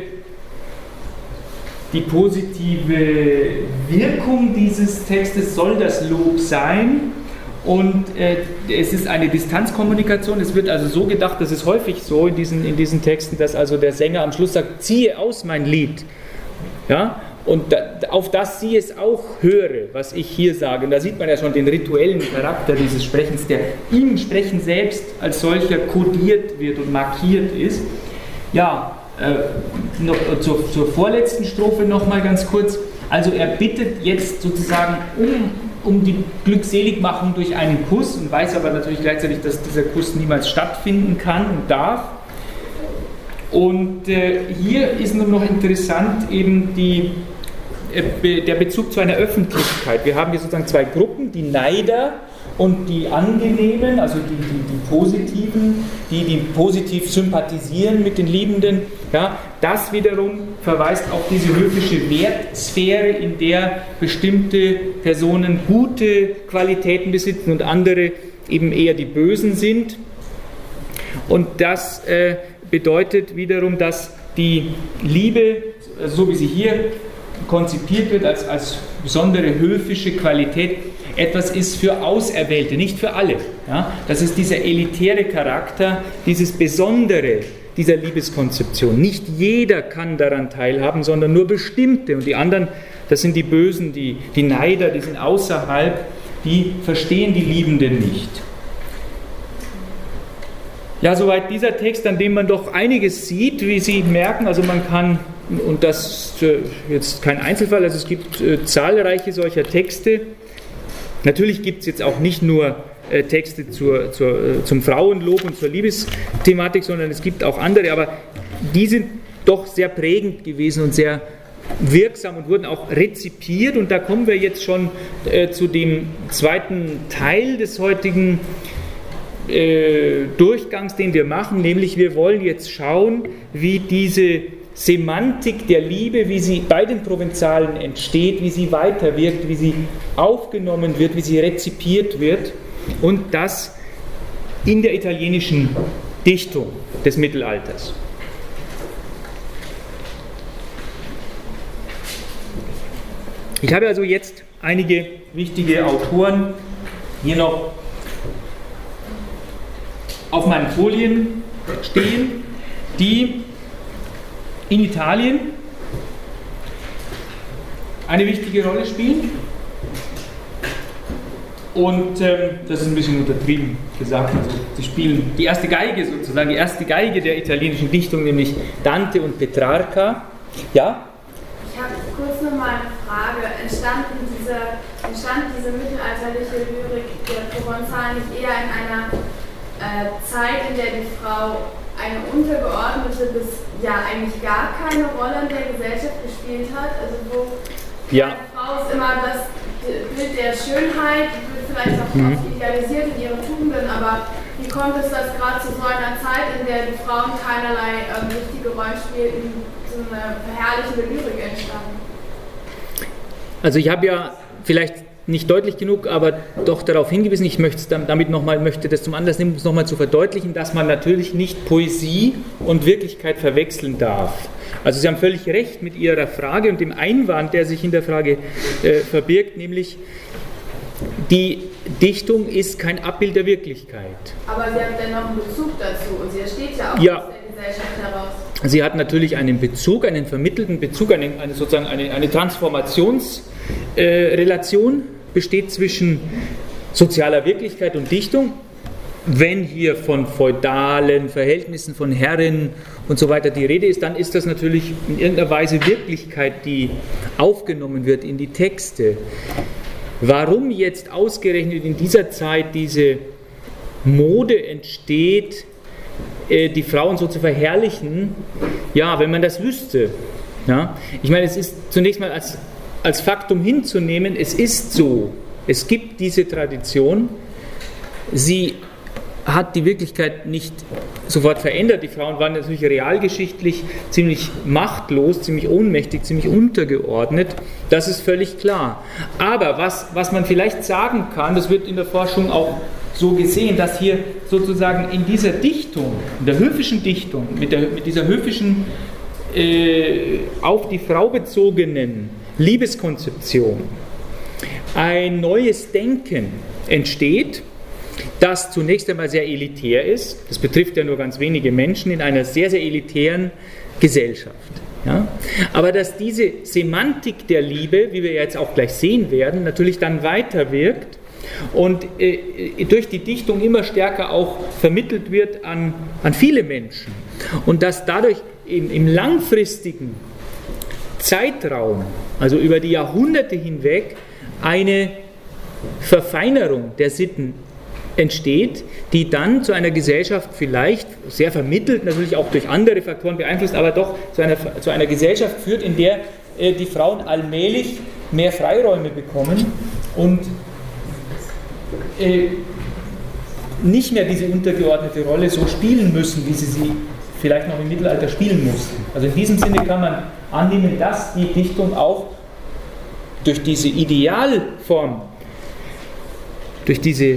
Wirkung dieses Textes soll das Lob sein. Und es ist eine Distanzkommunikation, es wird also so gedacht, das ist häufig so in diesen Texten, dass also der Sänger am Schluss sagt, ziehe aus mein Lied. Ja? Und auf das sie es auch höre, was ich hier sage. Und da sieht man ja schon den rituellen Charakter dieses Sprechens, der im Sprechen selbst als solcher kodiert wird und markiert ist. Ja, noch zur vorletzten Strophe nochmal ganz kurz. Also er bittet jetzt sozusagen um die Glückseligmachung durch einen Kuss und weiß aber natürlich gleichzeitig, dass dieser Kuss niemals stattfinden kann und darf. Und hier ist nur noch interessant eben der Bezug zu einer Öffentlichkeit. Wir haben hier sozusagen zwei Gruppen, die Neider und die Angenehmen, also die Positiven, die positiv sympathisieren mit den Liebenden. Ja, das wiederum verweist auf diese höfische Wertsphäre, in der bestimmte Personen gute Qualitäten besitzen und andere eben eher die Bösen sind. Und das bedeutet wiederum, dass die Liebe, so wie sie hier konzipiert wird, als besondere höfische Qualität, etwas ist für Auserwählte, nicht für alle. Ja? Das ist dieser elitäre Charakter, dieses Besondere dieser Liebeskonzeption. Nicht jeder kann daran teilhaben, sondern nur bestimmte. Und die anderen, das sind die Bösen, die Neider, die sind außerhalb, die verstehen die Liebenden nicht. Ja, soweit dieser Text, an dem man doch einiges sieht, wie Sie merken. Also man kann, und das ist jetzt kein Einzelfall, also es gibt zahlreiche solcher Texte. Natürlich gibt es jetzt auch nicht nur Texte zum Frauenlob und zur Liebesthematik, sondern es gibt auch andere, aber die sind doch sehr prägend gewesen und sehr wirksam und wurden auch rezipiert. Und da kommen wir jetzt schon zu dem zweiten Teil des heutigen Durchgangs, den wir machen, nämlich wir wollen jetzt schauen, wie diese Semantik der Liebe, wie sie bei den Provenzalen entsteht, wie sie weiterwirkt, wie sie aufgenommen wird, wie sie rezipiert wird und das in der italienischen Dichtung des Mittelalters. Ich habe also jetzt einige wichtige Autoren hier noch auf meinen Folien stehen, die in Italien eine wichtige Rolle spielen. Und das ist ein bisschen untertrieben gesagt. Also sie spielen die erste Geige sozusagen, die erste Geige der italienischen Dichtung, nämlich Dante und Petrarca. Ja? Ich habe kurz noch mal eine Frage. Entstand diese mittelalterliche Lyrik der Provenzalen nicht eher in einer Zeit, in der die Frau eine untergeordnete bis ja eigentlich gar keine Rolle in der Gesellschaft gespielt hat? Also wo ja. Die Frau ist immer das Bild der Schönheit, wird vielleicht auch oft idealisiert in ihren Tugenden, aber wie kommt es, dass gerade zu so einer Zeit, in der die Frauen keinerlei wichtige Rollen spielten, so eine verherrlichende Lyrik entstanden? Also ich habe ja vielleicht nicht deutlich genug, aber doch darauf hingewiesen, ich möchte das zum Anlass nehmen, um es nochmal zu verdeutlichen, dass man natürlich nicht Poesie und Wirklichkeit verwechseln darf. Also Sie haben völlig recht mit Ihrer Frage und dem Einwand, der sich in der Frage verbirgt, nämlich die Dichtung ist kein Abbild der Wirklichkeit. aber sie hat dennoch einen Bezug dazu und sie entsteht ja auch aus der Gesellschaft heraus. Sie hat natürlich einen Bezug, einen vermittelten Bezug, eine Transformationsrelation besteht zwischen sozialer Wirklichkeit und Dichtung. Wenn hier von feudalen Verhältnissen, von Herren und so weiter die Rede ist, dann ist das natürlich in irgendeiner Weise Wirklichkeit, die aufgenommen wird in die Texte. Warum jetzt ausgerechnet in dieser Zeit diese Mode entsteht, die Frauen so zu verherrlichen, ja, wenn man das wüsste. Ja? Ich meine, es ist zunächst mal als Faktum hinzunehmen, es ist so, es gibt diese Tradition, sie hat die Wirklichkeit nicht sofort verändert. Die Frauen waren natürlich realgeschichtlich ziemlich machtlos, ziemlich ohnmächtig, ziemlich untergeordnet. Das ist völlig klar. Aber was man vielleicht sagen kann, das wird in der Forschung auch so gesehen, dass hier sozusagen in dieser Dichtung, in der höfischen Dichtung, mit dieser höfischen, auf die Frau bezogenen Liebeskonzeption ein neues Denken entsteht, das zunächst einmal sehr elitär ist. Das betrifft ja nur ganz wenige Menschen in einer sehr, sehr elitären Gesellschaft. Ja? Aber dass diese Semantik der Liebe, wie wir jetzt auch gleich sehen werden, natürlich dann weiterwirkt und durch die Dichtung immer stärker auch vermittelt wird an viele Menschen. Und dass dadurch im langfristigen Zeitraum, also über die Jahrhunderte hinweg, eine Verfeinerung der Sitten entsteht, die dann zu einer Gesellschaft vielleicht, sehr vermittelt, natürlich auch durch andere Faktoren beeinflusst, aber doch zu einer Gesellschaft führt, in der die Frauen allmählich mehr Freiräume bekommen und nicht mehr diese untergeordnete Rolle so spielen müssen, wie sie vielleicht noch im Mittelalter spielen mussten. Also in diesem Sinne kann man annehmen, dass die Dichtung auch durch diese Idealform, durch diese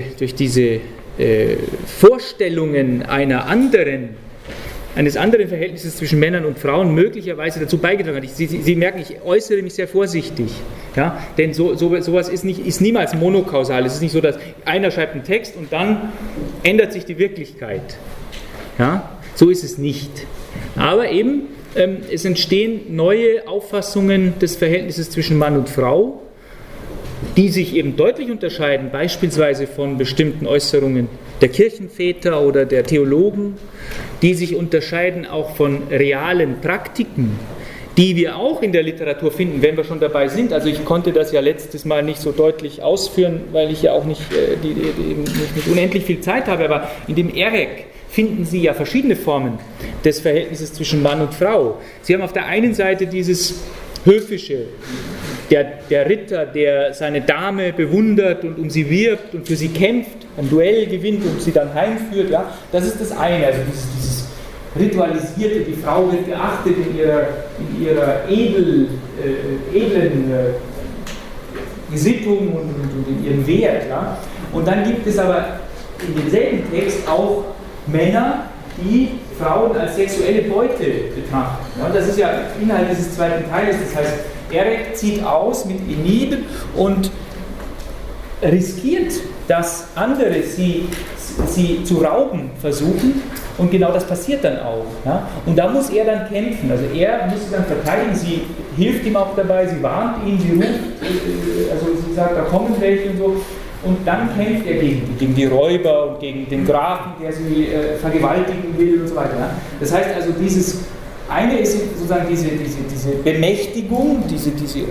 Vorstellungen eines anderen Verhältnisses zwischen Männern und Frauen möglicherweise dazu beigetragen hat. Sie merken, ich äußere mich sehr vorsichtig, ja? Denn sowas ist niemals monokausal. Es ist nicht so, dass einer schreibt einen Text und dann ändert sich die Wirklichkeit. Ja? So ist es nicht. Aber eben, es entstehen neue Auffassungen des Verhältnisses zwischen Mann und Frau, die sich eben deutlich unterscheiden, beispielsweise von bestimmten Äußerungen der Kirchenväter oder der Theologen, die sich unterscheiden auch von realen Praktiken, die wir auch in der Literatur finden, wenn wir schon dabei sind. Also ich konnte das ja letztes Mal nicht so deutlich ausführen, weil ich ja auch nicht unendlich viel Zeit habe, aber in dem Erek finden Sie ja verschiedene Formen des Verhältnisses zwischen Mann und Frau. Sie haben auf der einen Seite dieses Höfische, der Ritter, der seine Dame bewundert und um sie wirbt und für sie kämpft, ein Duell gewinnt und sie dann heimführt. Ja? Das ist das eine, also dieses Ritualisierte, die Frau wird geachtet in ihrer edlen Gesittung und in ihrem Wert. Ja? Und dann gibt es aber in demselben Text auch Männer, die Frauen als sexuelle Beute betrachten. Ja? Das ist ja Inhalt dieses zweiten Teiles, das heißt, Erek zieht aus mit Enid und riskiert, dass andere sie zu rauben versuchen, und genau das passiert dann auch. Ja? Und da muss er dann kämpfen, also er muss sie dann verteidigen, sie hilft ihm auch dabei, sie warnt ihn, sie ruft, also sie sagt, da kommen welche und so, und dann kämpft er gegen die Räuber und gegen den Grafen, der sie vergewaltigen will und so weiter. Ja? Das heißt also, dieses eine ist sozusagen diese Bemächtigung, diese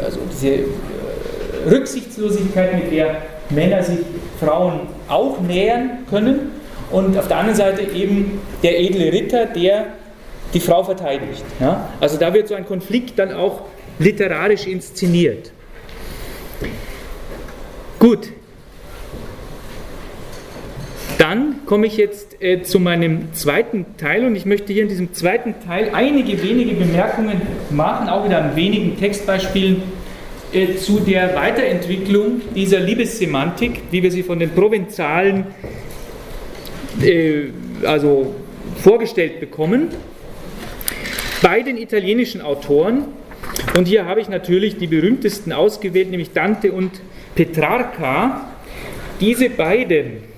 Rücksichtslosigkeit, mit der Männer sich Frauen auch nähern können, und auf der anderen Seite eben der edle Ritter, der die Frau verteidigt. Ja? Also da wird so ein Konflikt dann auch literarisch inszeniert. Gut. Dann komme ich jetzt zu meinem zweiten Teil, und ich möchte hier in diesem zweiten Teil einige wenige Bemerkungen machen, auch wieder an wenigen Textbeispielen, zu der Weiterentwicklung dieser Liebessemantik, wie wir sie von den Provenzalen also vorgestellt bekommen, bei den italienischen Autoren. Und hier habe ich natürlich die berühmtesten ausgewählt, nämlich Dante und Petrarca. Diese beiden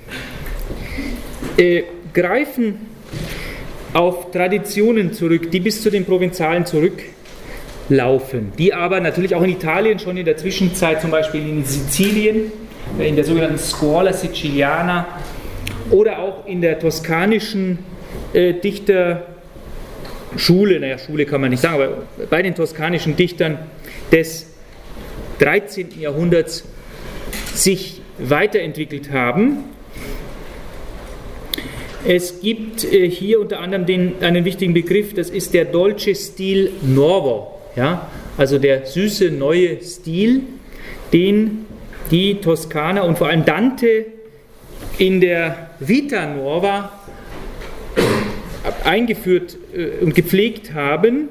greifen auf Traditionen zurück, die bis zu den Provenzalen zurücklaufen, die aber natürlich auch in Italien schon in der Zwischenzeit, zum Beispiel in Sizilien, in der sogenannten Scuola Siciliana, oder auch in der toskanischen Dichterschule, Schule kann man nicht sagen, aber bei den toskanischen Dichtern des 13. Jahrhunderts sich weiterentwickelt haben. Es gibt hier unter anderem einen wichtigen Begriff, das ist der Dolce Stil Nuovo, ja? Also der süße neue Stil, den die Toskaner und vor allem Dante in der Vita Nuova eingeführt und gepflegt haben.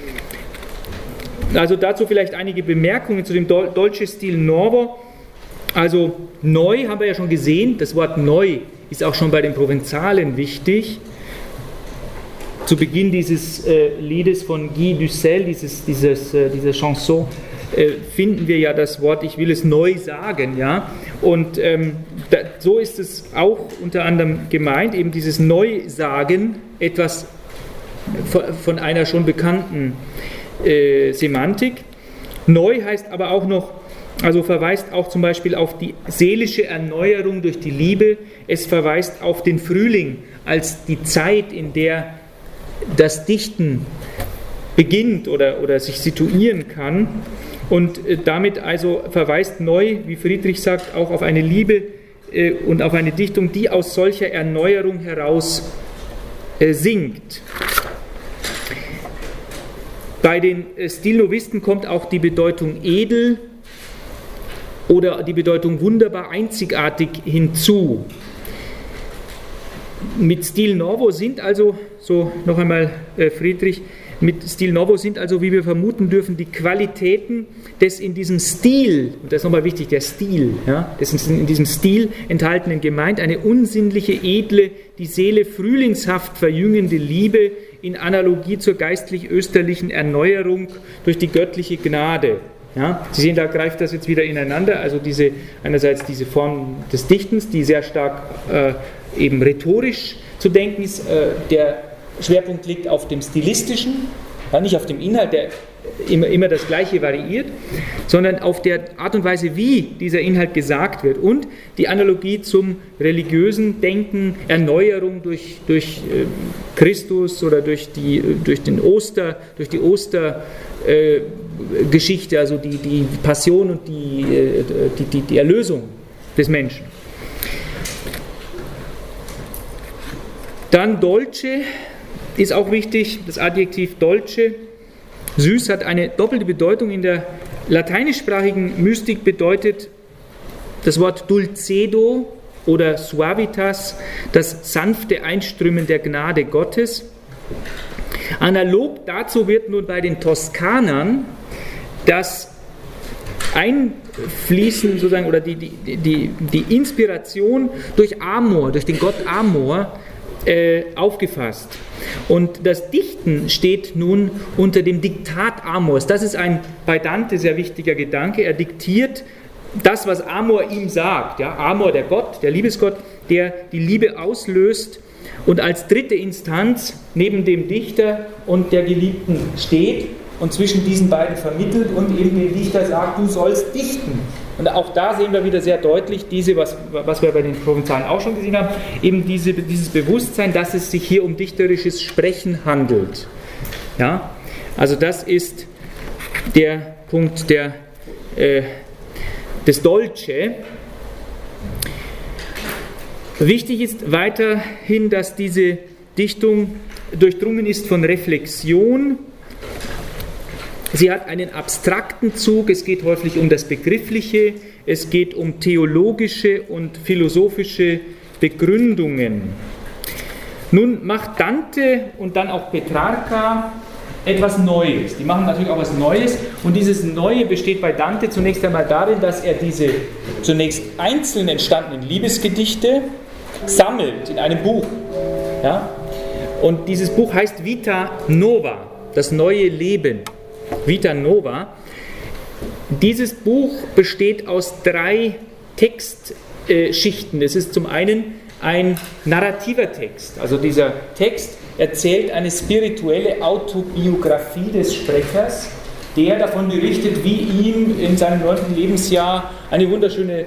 Also dazu vielleicht einige Bemerkungen zu dem Dolce Stil Nuovo. Also neu haben wir ja schon gesehen, das Wort neu ist auch schon bei den Provenzalen wichtig. Zu Beginn dieses Liedes von Guy Dussel, diese Chanson, finden wir ja das Wort, ich will es neu sagen, ja, und so ist es auch unter anderem gemeint, eben dieses Neusagen, etwas von einer schon bekannten Semantik. Neu heißt aber auch noch, also verweist auch zum Beispiel auf die seelische Erneuerung durch die Liebe, es verweist auf den Frühling als die Zeit, in der das Dichten beginnt oder sich situieren kann. Und damit also verweist Neu, wie Friedrich sagt, auch auf eine Liebe und auf eine Dichtung, die aus solcher Erneuerung heraus singt. Bei den Stilnovisten kommt auch die Bedeutung edel oder die Bedeutung wunderbar, einzigartig hinzu. Mit Stil Novo sind also, so noch einmal Friedrich, mit Stil Novo sind also, wie wir vermuten dürfen, die Qualitäten des in diesem Stil, und das ist nochmal wichtig, der Stil, ja, des in diesem Stil enthaltenen gemeint, eine unsinnliche, edle, die Seele frühlingshaft verjüngende Liebe in Analogie zur geistlich-österlichen Erneuerung durch die göttliche Gnade. Ja, Sie sehen, da greift das jetzt wieder ineinander, also einerseits diese Form des Dichtens, die sehr stark eben rhetorisch zu denken ist, der Schwerpunkt liegt auf dem Stilistischen, ja, nicht auf dem Inhalt, der immer das Gleiche variiert, sondern auf der Art und Weise, wie dieser Inhalt gesagt wird und die Analogie zum religiösen Denken, Erneuerung durch Christus oder durch die Ostergeschichte, also die Passion und die Erlösung des Menschen. Dann Dolce ist auch wichtig, das Adjektiv Dolce. Süß hat eine doppelte Bedeutung. In der lateinischsprachigen Mystik bedeutet das Wort dulcedo oder suavitas das sanfte Einströmen der Gnade Gottes. Analog dazu wird nun bei den Toskanern das Einfließen sozusagen oder die Inspiration durch Amor, durch den Gott Amor aufgefasst. Und das Dichten steht nun unter dem Diktat Amors. Das ist ein bei Dante sehr wichtiger Gedanke. Er diktiert das, was Amor ihm sagt. Ja, Amor, der Gott, der Liebesgott, der die Liebe auslöst und als dritte Instanz neben dem Dichter und der Geliebten steht und zwischen diesen beiden vermittelt und eben dem Dichter sagt, du sollst dichten. Und auch da sehen wir wieder sehr deutlich was wir bei den Provenzalen auch schon gesehen haben, eben dieses Bewusstsein, dass es sich hier um dichterisches Sprechen handelt. Ja? Also das ist der Punkt des Dolce. Wichtig ist weiterhin, dass diese Dichtung durchdrungen ist von Reflexion. Sie hat einen abstrakten Zug, es geht häufig um das Begriffliche, es geht um theologische und philosophische Begründungen. Nun macht Dante und dann auch Petrarca etwas Neues. Die machen natürlich auch was Neues und dieses Neue besteht bei Dante zunächst einmal darin, dass er diese zunächst einzeln entstandenen Liebesgedichte sammelt in einem Buch. Ja? Und dieses Buch heißt Vita Nova, das neue Leben. Vita Nova. Dieses Buch besteht aus 3 Textschichten. Es ist zum einen ein narrativer Text. Also dieser Text erzählt eine spirituelle Autobiografie des Sprechers, der davon berichtet, wie ihm in seinem 9. Lebensjahr eine wunderschöne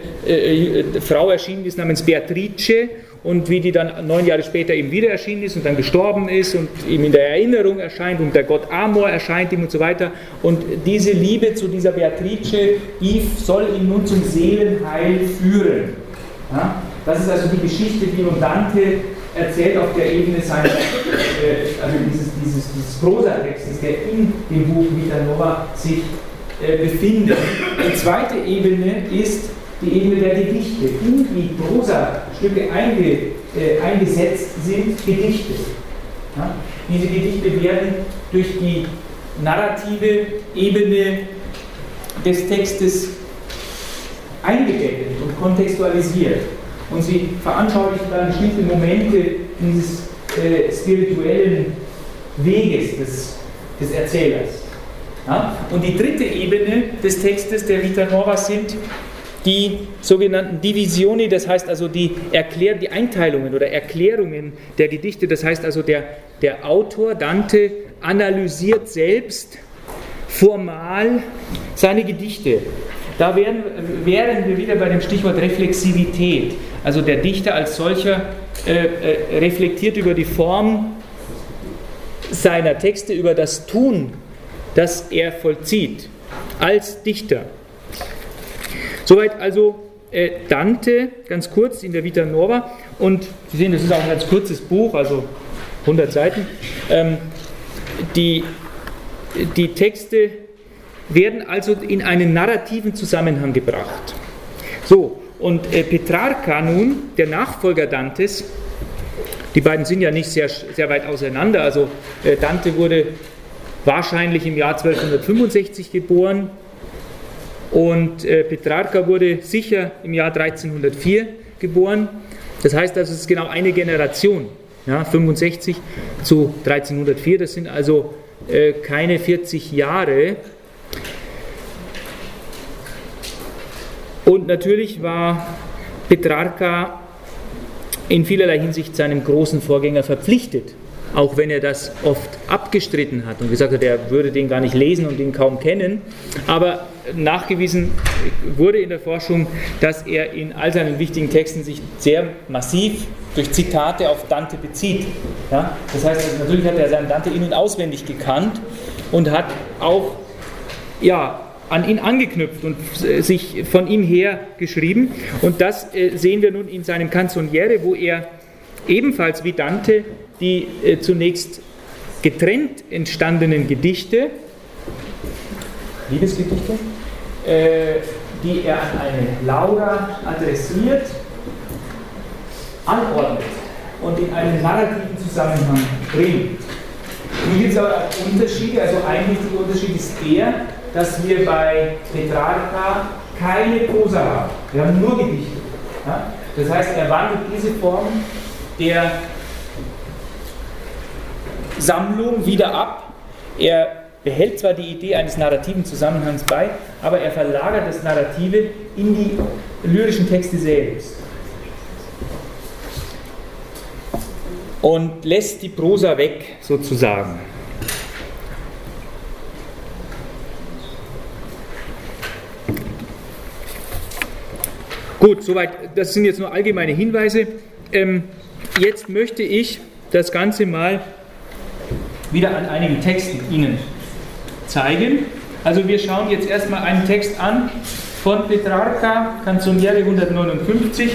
Frau erschienen ist namens Beatrice und wie die dann 9 Jahre später ihm wieder erschienen ist und dann gestorben ist und ihm in der Erinnerung erscheint und der Gott Amor erscheint ihm und so weiter. Und diese Liebe zu dieser Beatrice, die soll ihn nun zum Seelenheil führen. Ja? Das ist also die Geschichte, die nun Dante erzählt auf der Ebene seiner, also dieses Prosatextes, der in dem Buch Vita Nova sich befindet. Die zweite Ebene ist die Ebene der Gedichte, in die Prosastücke eingesetzt sind Gedichte. Ja? Diese Gedichte werden durch die narrative Ebene des Textes eingebettet und kontextualisiert. Und sie veranschaulichen dann bestimmte Momente dieses spirituellen Weges des Erzählers. Ja? Und die dritte Ebene des Textes der Vita Nova sind die sogenannten Divisioni, das heißt also die Einteilungen oder Erklärungen der Gedichte, das heißt also der Autor, Dante, analysiert selbst formal seine Gedichte. Da wären wir wieder bei dem Stichwort Reflexivität. Also der Dichter als solcher reflektiert über die Form seiner Texte über das Tun, das er vollzieht, als Dichter. Soweit also Dante, ganz kurz in der Vita Nuova. Und Sie sehen, das ist auch ein ganz kurzes Buch, also 100 Seiten. Die Texte werden also in einen narrativen Zusammenhang gebracht. So, und Petrarca nun, der Nachfolger Dantes, die beiden sind ja nicht sehr weit auseinander, also Dante wurde wahrscheinlich im Jahr 1265 geboren und Petrarca wurde sicher im Jahr 1304 geboren. Das heißt also, es ist genau eine Generation, ja, 65 zu 1304, das sind also keine 40 Jahre. Und natürlich war Petrarca in vielerlei Hinsicht seinem großen Vorgänger verpflichtet, auch wenn er das oft abgestritten hat und gesagt hat, er würde den gar nicht lesen und ihn kaum kennen. Aber nachgewiesen wurde in der Forschung, dass er in all seinen wichtigen Texten sich sehr massiv durch Zitate auf Dante bezieht. Ja? Das heißt, also natürlich hat er seinen Dante in- und auswendig gekannt und hat auch an ihn angeknüpft und sich von ihm her geschrieben. Und das sehen wir nun in seinem Canzoniere, wo er ebenfalls wie Dante die zunächst getrennt entstandenen Gedichte, Liebesgedichte, die er an eine Laura adressiert, anordnet und in einen narrativen Zusammenhang bringt. Hier gibt es aber Unterschiede, also ein wichtiger Unterschied ist der, dass wir bei Petrarca keine Prosa haben. Wir haben nur Gedichte. Ja? Das heißt, er wandelt diese Form der Sammlung wieder ab. Er behält zwar die Idee eines narrativen Zusammenhangs bei, aber er verlagert das Narrative in die lyrischen Texte selbst. Und lässt die Prosa weg, sozusagen. Gut, soweit, das sind jetzt nur allgemeine Hinweise. Jetzt möchte ich das Ganze mal wieder an einigen Texten Ihnen zeigen. Also wir schauen jetzt erstmal einen Text an von Petrarca, Canzoniere 159.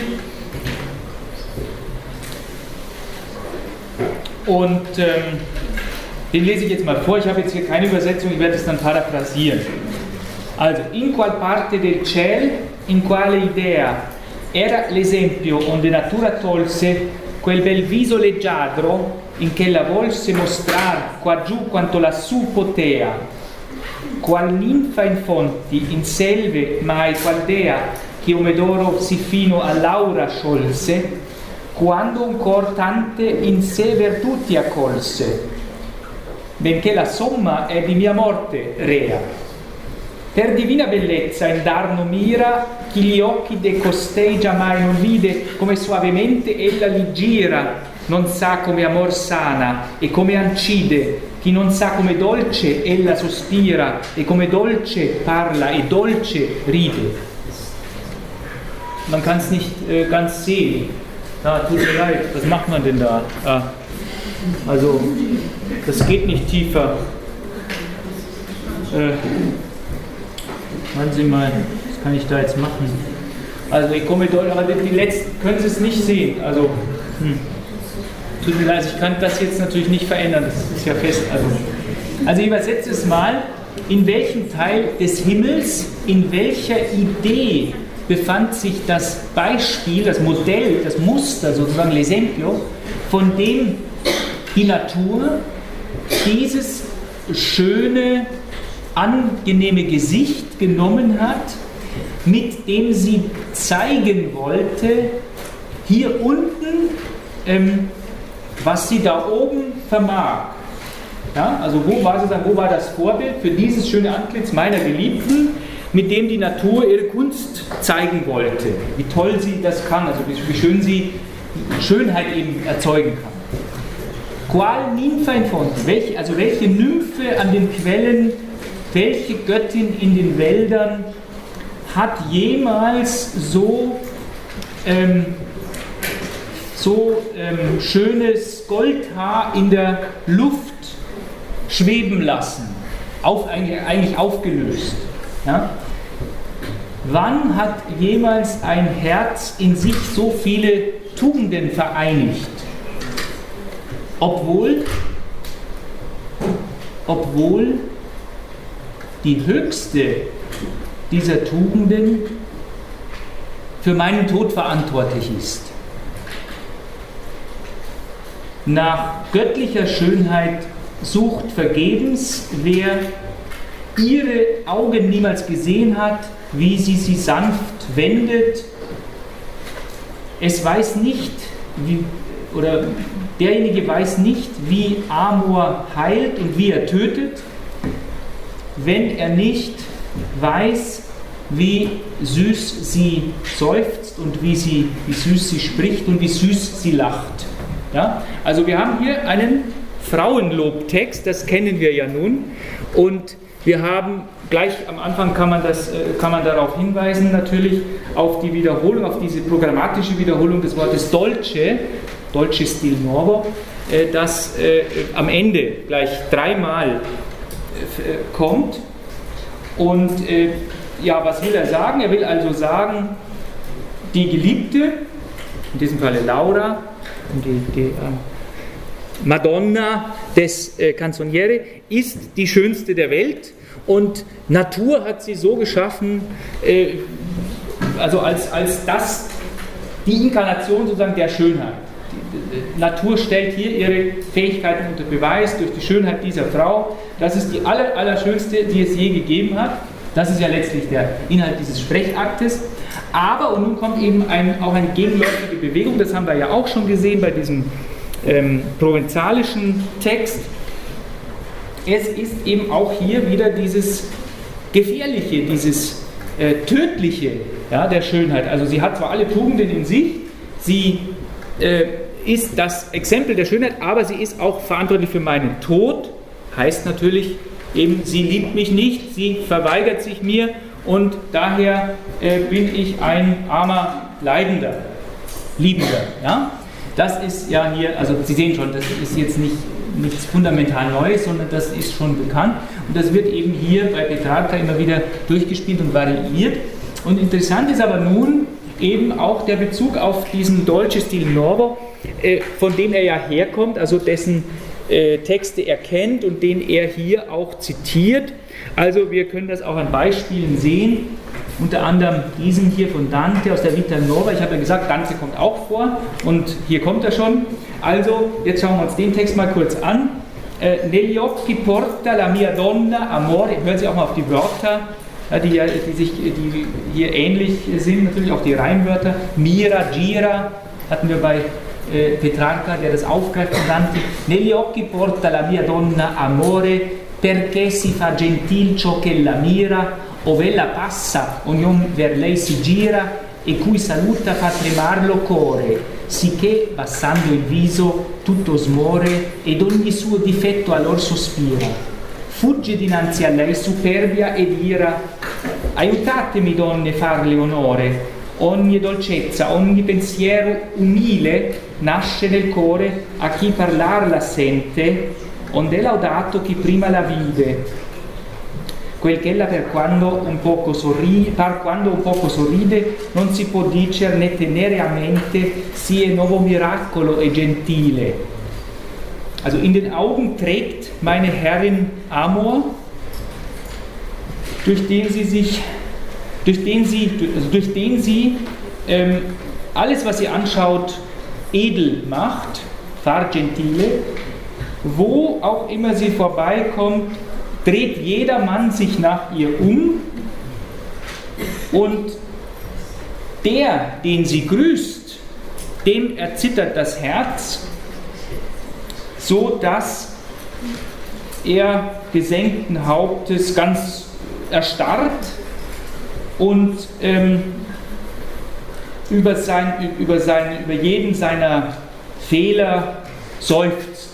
Und den lese ich jetzt mal vor. Ich habe jetzt hier keine Übersetzung, ich werde es dann paraphrasieren. Also, in qual parte del ciel, in quale idea era l'esempio onde natura tolse quel bel viso leggiadro in che la volse mostrar qua giù quanto lassù potea, qual ninfa in fonti, in selve mai qual dea che umedoro si fino all'aura sciolse, quando un cor tante in sé virtuti accolse, benché la somma è di mia morte rea. Per divina bellezza indarno mira, chi gli occhi de costei giammai non vide, come suavemente ella li gira, non sa come amor sana e come ancide, chi non sa come dolce ella sospira e come dolce parla e dolce ride. Man kann es nicht ganz sehen. Ja, tut mir leid, was macht man denn da? Also, das geht nicht tiefer. Warten Sie mal, was kann ich da jetzt machen? Also, ich komme dort, aber die letzten können Sie es nicht sehen. Also, tut mir leid, ich kann das jetzt natürlich nicht verändern, das ist ja fest. Also ich übersetze es mal. In welchem Teil des Himmels, in welcher Idee befand sich das Beispiel, das Modell, das Muster, sozusagen l'esempio, von dem die Natur dieses schöne, angenehme Gesicht genommen hat, mit dem sie zeigen wollte, hier unten, was sie da oben vermag. Ja, also wo war das Vorbild für dieses schöne Antlitz meiner Geliebten, mit dem die Natur ihre Kunst zeigen wollte, wie toll sie das kann, also wie schön sie Schönheit eben erzeugen kann. Qual ninfa in fonte, welche Nymphe an den Quellen, welche Göttin in den Wäldern hat jemals so schönes Goldhaar in der Luft schweben lassen, eigentlich aufgelöst. Ja? Wann hat jemals ein Herz in sich so viele Tugenden vereinigt? Obwohl die höchste dieser Tugenden für meinen Tod verantwortlich ist. Nach göttlicher Schönheit sucht vergebens, wer ihre Augen niemals gesehen hat, wie sie sanft wendet. Es weiß nicht, derjenige weiß nicht, wie Amor heilt und wie er tötet, wenn er nicht weiß, wie süß sie seufzt und wie süß sie spricht und wie süß sie lacht. Ja? Also wir haben hier einen Frauenlobtext, das kennen wir ja nun, und wir haben gleich am Anfang kann man darauf hinweisen, natürlich auf die Wiederholung, auf diese programmatische Wiederholung des Wortes Dolce stil nuovo, das am Ende gleich dreimal kommt. Und was will er sagen? Er will also sagen, die Geliebte, in diesem Falle Laura, die Madonna des Canzoniere, ist die schönste der Welt, und Natur hat sie so geschaffen, also als das die Inkarnation sozusagen der Schönheit. Die Natur stellt hier ihre Fähigkeiten unter Beweis durch die Schönheit dieser Frau. Das ist die allerschönste, die es je gegeben hat. Das ist ja letztlich der Inhalt dieses Sprechaktes. Aber, und nun kommt eben auch eine gegenläufige Bewegung, das haben wir ja auch schon gesehen bei diesem provenzalischen Text. Es ist eben auch hier wieder dieses Gefährliche, dieses Tödliche, ja, der Schönheit. Also sie hat zwar alle Tugenden in sich, sie ist das Exempel der Schönheit, aber sie ist auch verantwortlich für meinen Tod. Heißt natürlich eben, sie liebt mich nicht, sie verweigert sich mir, und daher bin ich ein armer Leidender, Liebender. Ja? Das ist ja hier, also Sie sehen schon, das ist jetzt nichts fundamental Neues, sondern das ist schon bekannt, und das wird eben hier bei Petrarca immer wieder durchgespielt und variiert. Und interessant ist aber nun eben auch der Bezug auf diesen Dolce stil nuovo, von dem er ja herkommt, also dessen Texte er kennt und den er hier auch zitiert. Also wir können das auch an Beispielen sehen, unter anderem diesen hier von Dante aus der Vita Nuova. Ich habe ja gesagt, Dante kommt auch vor, und hier kommt er schon. Also jetzt schauen wir uns den Text mal kurz an. Negli occhi porta la mia donna amore. Hören Sie auch mal auf die Wörter, die hier ähnlich sind, natürlich auch die Reimwörter. Mira, gira, hatten wir bei Petrarca, der das aufgreift von Dante. Negli occhi porta la mia donna amore, perché si fa gentil ciò che la mira, ov'ella passa ognuno ver lei si gira, e cui saluta fa tremar lo core, sicché bassando il viso tutto smore, ed ogni suo difetto allor sospira. Fugge dinanzi a lei superbia ed ira, aiutatemi donne farle onore, ogni dolcezza, ogni pensiero umile nasce nel cuore a chi parlar la sente, onde laudato chi prima la vide. Quel che ella per quando un poco sorride non si può dicer né tenere a mente, sie nuovo miracolo e gentile. Also in den Augen trägt meine Herrin Amor, durch den sie alles, was sie anschaut, edel macht, far gentile. Wo auch immer sie vorbeikommt, dreht jeder Mann sich nach ihr um, und der, den sie grüßt, dem erzittert das Herz, so dass er gesenkten Hauptes ganz erstarrt und über jeden seiner Fehler seufzt.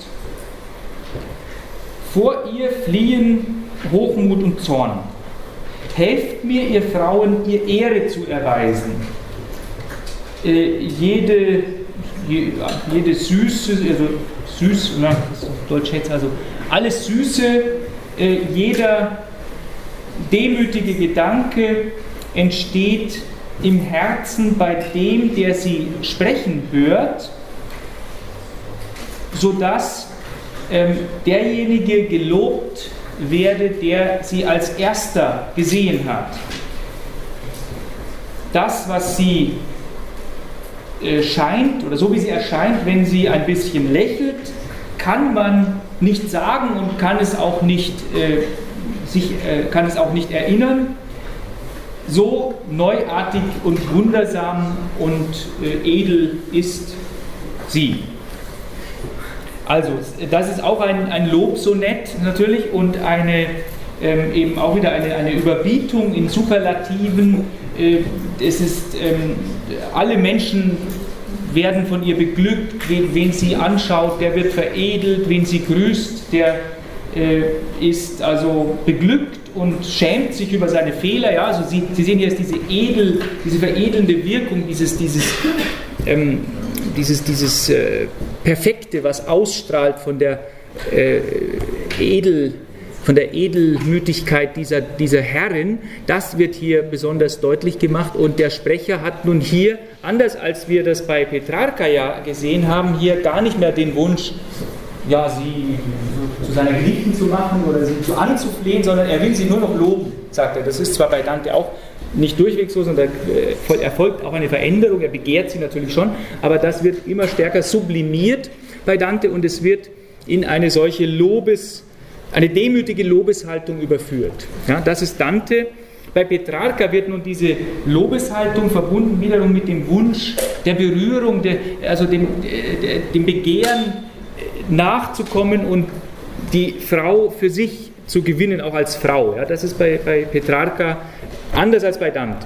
Vor ihr fliehen Hochmut und Zorn. Helft mir, ihr Frauen, ihr Ehre zu erweisen. Jede Süße, also süß, das ist Deutsch jetzt, also alles Süße, jeder demütige Gedanke entsteht im Herzen bei dem, der sie sprechen hört, sodass derjenige gelobt werde, der sie als erster gesehen hat. Das, was sie scheint, oder so wie sie erscheint, wenn sie ein bisschen lächelt, kann man nicht sagen und kann es auch nicht erinnern. So neuartig und wundersam und edel ist sie. Also, das ist auch ein Lobsonett natürlich und eben auch wieder eine Überbietung in Superlativen. Alle Menschen werden von ihr beglückt, wen sie anschaut, der wird veredelt, wen sie grüßt, der ist also beglückt und schämt sich über seine Fehler. Ja? Also Sie sehen hier diese veredelnde Wirkung, dieses Perfekte, was ausstrahlt von der Edelmütigkeit dieser Herrin, das wird hier besonders deutlich gemacht und der Sprecher hat nun hier, anders als wir das bei Petrarca ja gesehen haben, hier gar nicht mehr den Wunsch, ja, sie zu seiner Geliebten zu machen oder sie anzuflehen, sondern er will sie nur noch loben, sagt er. Das ist zwar bei Dante auch nicht durchweg so, sondern erfolgt auch eine Veränderung, er begehrt sie natürlich schon, aber das wird immer stärker sublimiert bei Dante und es wird in eine solche eine demütige Lobeshaltung überführt. Ja, das ist Dante. Bei Petrarca wird nun diese Lobeshaltung verbunden wiederum mit dem Wunsch der Berührung, dem Begehren nachzukommen und die Frau für sich zu gewinnen, auch als Frau. Ja, das ist bei Petrarca anders als bei Dante.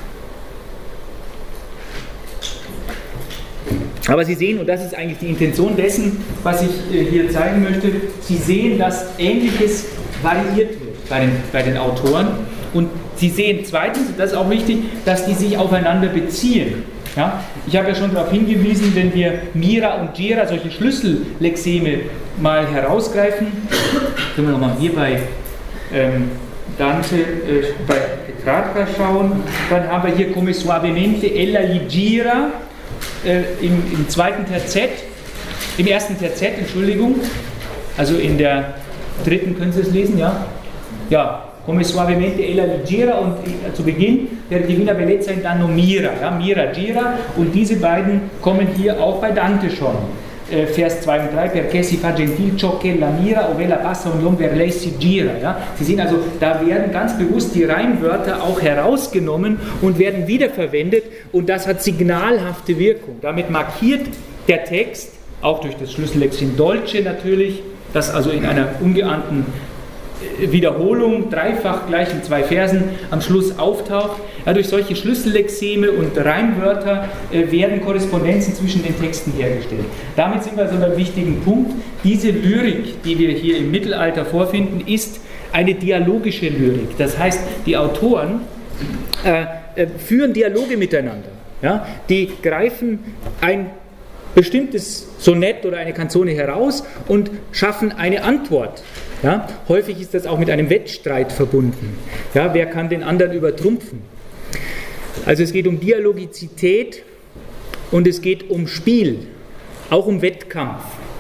Aber Sie sehen, und das ist eigentlich die Intention dessen, was ich hier zeigen möchte, Sie sehen, dass Ähnliches variiert wird bei den Autoren. Und Sie sehen zweitens, das ist auch wichtig, dass die sich aufeinander beziehen. Ja? Ich habe ja schon darauf hingewiesen, wenn wir Mira und Gira, solche Schlüssellexeme, mal herausgreifen, können wir nochmal hier bei Dante, bei Petrarca schauen, dann haben wir hier Come suavemente ella gli gira, im zweiten Terzett, im ersten Terzett, Entschuldigung, also in der dritten, können Sie es lesen, ja? Ja, Come suavemente ella gli gira und zu Beginn der Divina Bellezza in Danno Mira, ja? Mira, Gira, und diese beiden kommen hier auch bei Dante schon. Vers 2 und 3, perché si fa gentil ciò che la mira, ove la passa union ver lei si gira. Ja? Sie sehen also, da werden ganz bewusst die Reimwörter auch herausgenommen und werden wiederverwendet und das hat signalhafte Wirkung. Damit markiert der Text, auch durch das Schlüssellexem Dolce natürlich, das also in einer ungeahnten Wiederholung, dreifach gleich in 2 Versen am Schluss auftaucht. Ja, durch solche Schlüssellexeme und Reimwörter werden Korrespondenzen zwischen den Texten hergestellt. Damit sind wir also beim wichtigen Punkt. Diese Lyrik, die wir hier im Mittelalter vorfinden, ist eine dialogische Lyrik. Das heißt, die Autoren führen Dialoge miteinander. Ja? Die greifen ein bestimmtes Sonett oder eine Canzone heraus und schaffen eine Antwort. Ja, häufig ist das auch mit einem Wettstreit verbunden. Ja, wer kann den anderen übertrumpfen? Also es geht um Dialogizität und es geht um Spiel, auch um Wettkampf.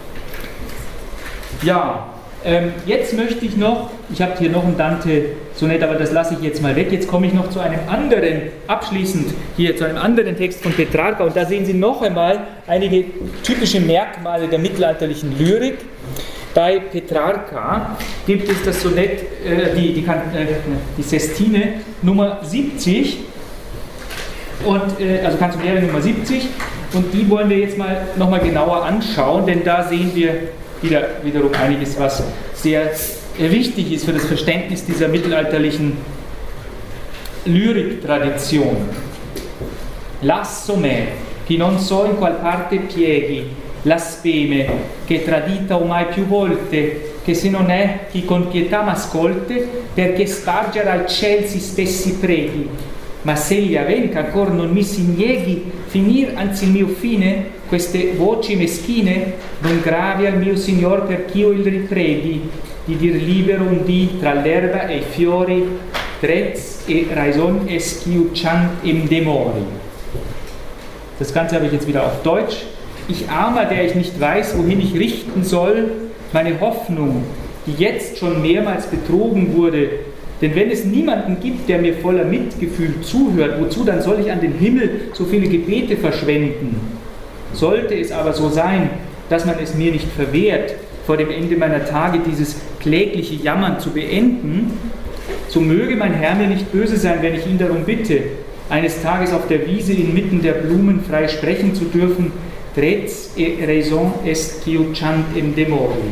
Ja, jetzt möchte ich noch, ich habe hier noch ein Dante-Sonett, aber das lasse ich jetzt mal weg. Jetzt komme ich noch zu einem anderen, abschließend hier zu einem anderen Text von Petrarca und da sehen Sie noch einmal einige typische Merkmale der mittelalterlichen Lyrik. Bei Petrarca gibt es das Sonett, die Sestine Nummer 70, und, also Canzoniere Nummer 70, und die wollen wir jetzt mal nochmal genauer anschauen, denn da sehen wir wiederum einiges, was sehr wichtig ist für das Verständnis dieser mittelalterlichen Lyriktradition. Lasso me, chi non so in qual parte pieghi, la speme, che tradita ormai più volte, che se non è chi con pietà m'ascolte, perché spargere al ciel si spessi preghi, ma se egli avvenga ancor non mi si nieghi, finir anzi il mio fine, queste voci meschine, non gravi al mio Signor perch'io il ripreghi, di dir libero un dì tra l'erba e i fiori, drets e raison eschiuchant im demori. Das Ganze habe ich jetzt wieder auf Deutsch. Ich Armer, der ich nicht weiß, wohin ich richten soll, meine Hoffnung, die jetzt schon mehrmals betrogen wurde, denn wenn es niemanden gibt, der mir voller Mitgefühl zuhört, wozu dann soll ich an den Himmel so viele Gebete verschwenden? Sollte es aber so sein, dass man es mir nicht verwehrt, vor dem Ende meiner Tage dieses klägliche Jammern zu beenden, so möge mein Herr mir nicht böse sein, wenn ich ihn darum bitte, eines Tages auf der Wiese inmitten der Blumen frei sprechen zu dürfen, Drets e raison eschiuchant im demori.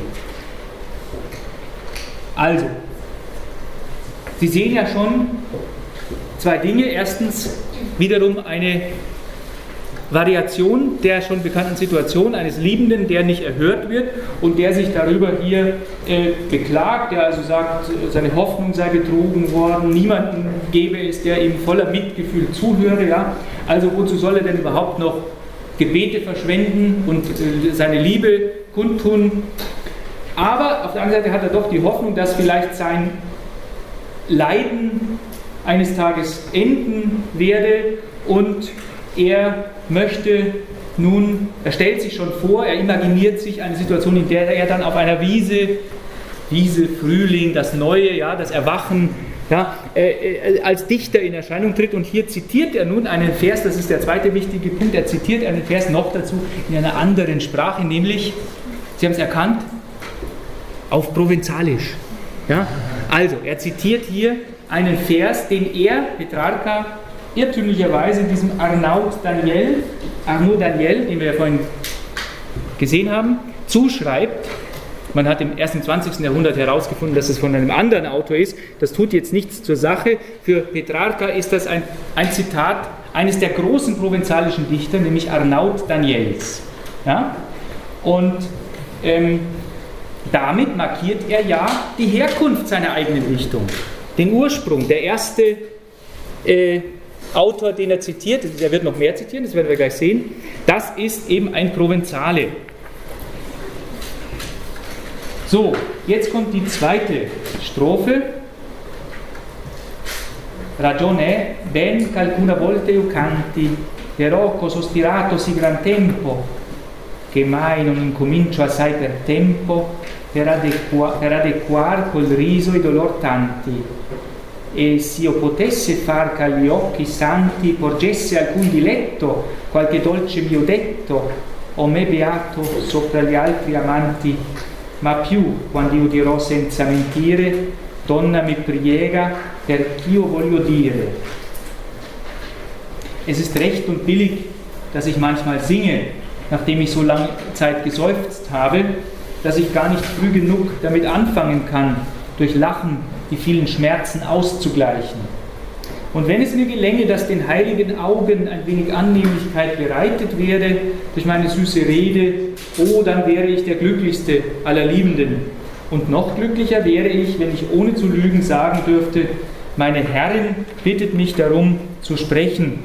Also, Sie sehen ja schon zwei Dinge. Erstens wiederum eine Variation der schon bekannten Situation eines Liebenden, der nicht erhört wird und der sich darüber hier beklagt, der also sagt, seine Hoffnung sei betrogen worden, niemanden gäbe es, der ihm voller Mitgefühl zuhöre. Ja? Also wozu soll er denn überhaupt noch Gebete verschwenden und seine Liebe kundtun? Aber auf der anderen Seite hat er doch die Hoffnung, dass vielleicht sein Leiden eines Tages enden werde und er möchte nun, er stellt sich schon vor, er imaginiert sich eine Situation, in der er dann auf einer Wiese, Frühling, das Neue, ja, das Erwachen, ja, als Dichter in Erscheinung tritt und hier zitiert er nun einen Vers, das ist der zweite wichtige Punkt, er zitiert einen Vers noch dazu in einer anderen Sprache, nämlich, Sie haben es erkannt, auf Provenzalisch. Ja? Also, er zitiert hier einen Vers, den er, Petrarca, irrtümlicherweise diesem Arnaud Daniel, den wir ja vorhin gesehen haben, zuschreibt. Man hat im ersten 20. Jahrhundert herausgefunden, dass es von einem anderen Autor ist. Das tut jetzt nichts zur Sache. Für Petrarca ist das ein Zitat eines der großen provenzalischen Dichter, nämlich Arnaud Daniels. Ja? Und damit markiert er ja die Herkunft seiner eigenen Dichtung, den Ursprung. Der erste Autor, den er zitiert, er wird noch mehr zitieren, das werden wir gleich sehen, das ist eben ein Provenzale. So, jetzt kommt die zweite Strophe. Ragione ben ch'alcuna volte io canti, però c'ho sospirato sì gran tempo, che mai non incomincio assai per tempo per adequar col riso i dolor tanti, e s'io potesse far ch'agli occhi santi porgesse alcun diletto qualche dolce mio detto, o me beato sopra gli altri amanti, ma più quando io dirò senza mentire, donna mi priega perch'io voglio dire. Es ist recht und billig, dass ich manchmal singe, nachdem ich so lange Zeit geseufzt habe, dass ich gar nicht früh genug damit anfangen kann, durch Lachen die vielen Schmerzen auszugleichen. Und wenn es mir gelänge, dass den heiligen Augen ein wenig Annehmlichkeit bereitet werde durch meine süße Rede, oh, dann wäre ich der glücklichste aller Liebenden. Und noch glücklicher wäre ich, wenn ich ohne zu lügen sagen dürfte, meine Herrin bittet mich darum zu sprechen.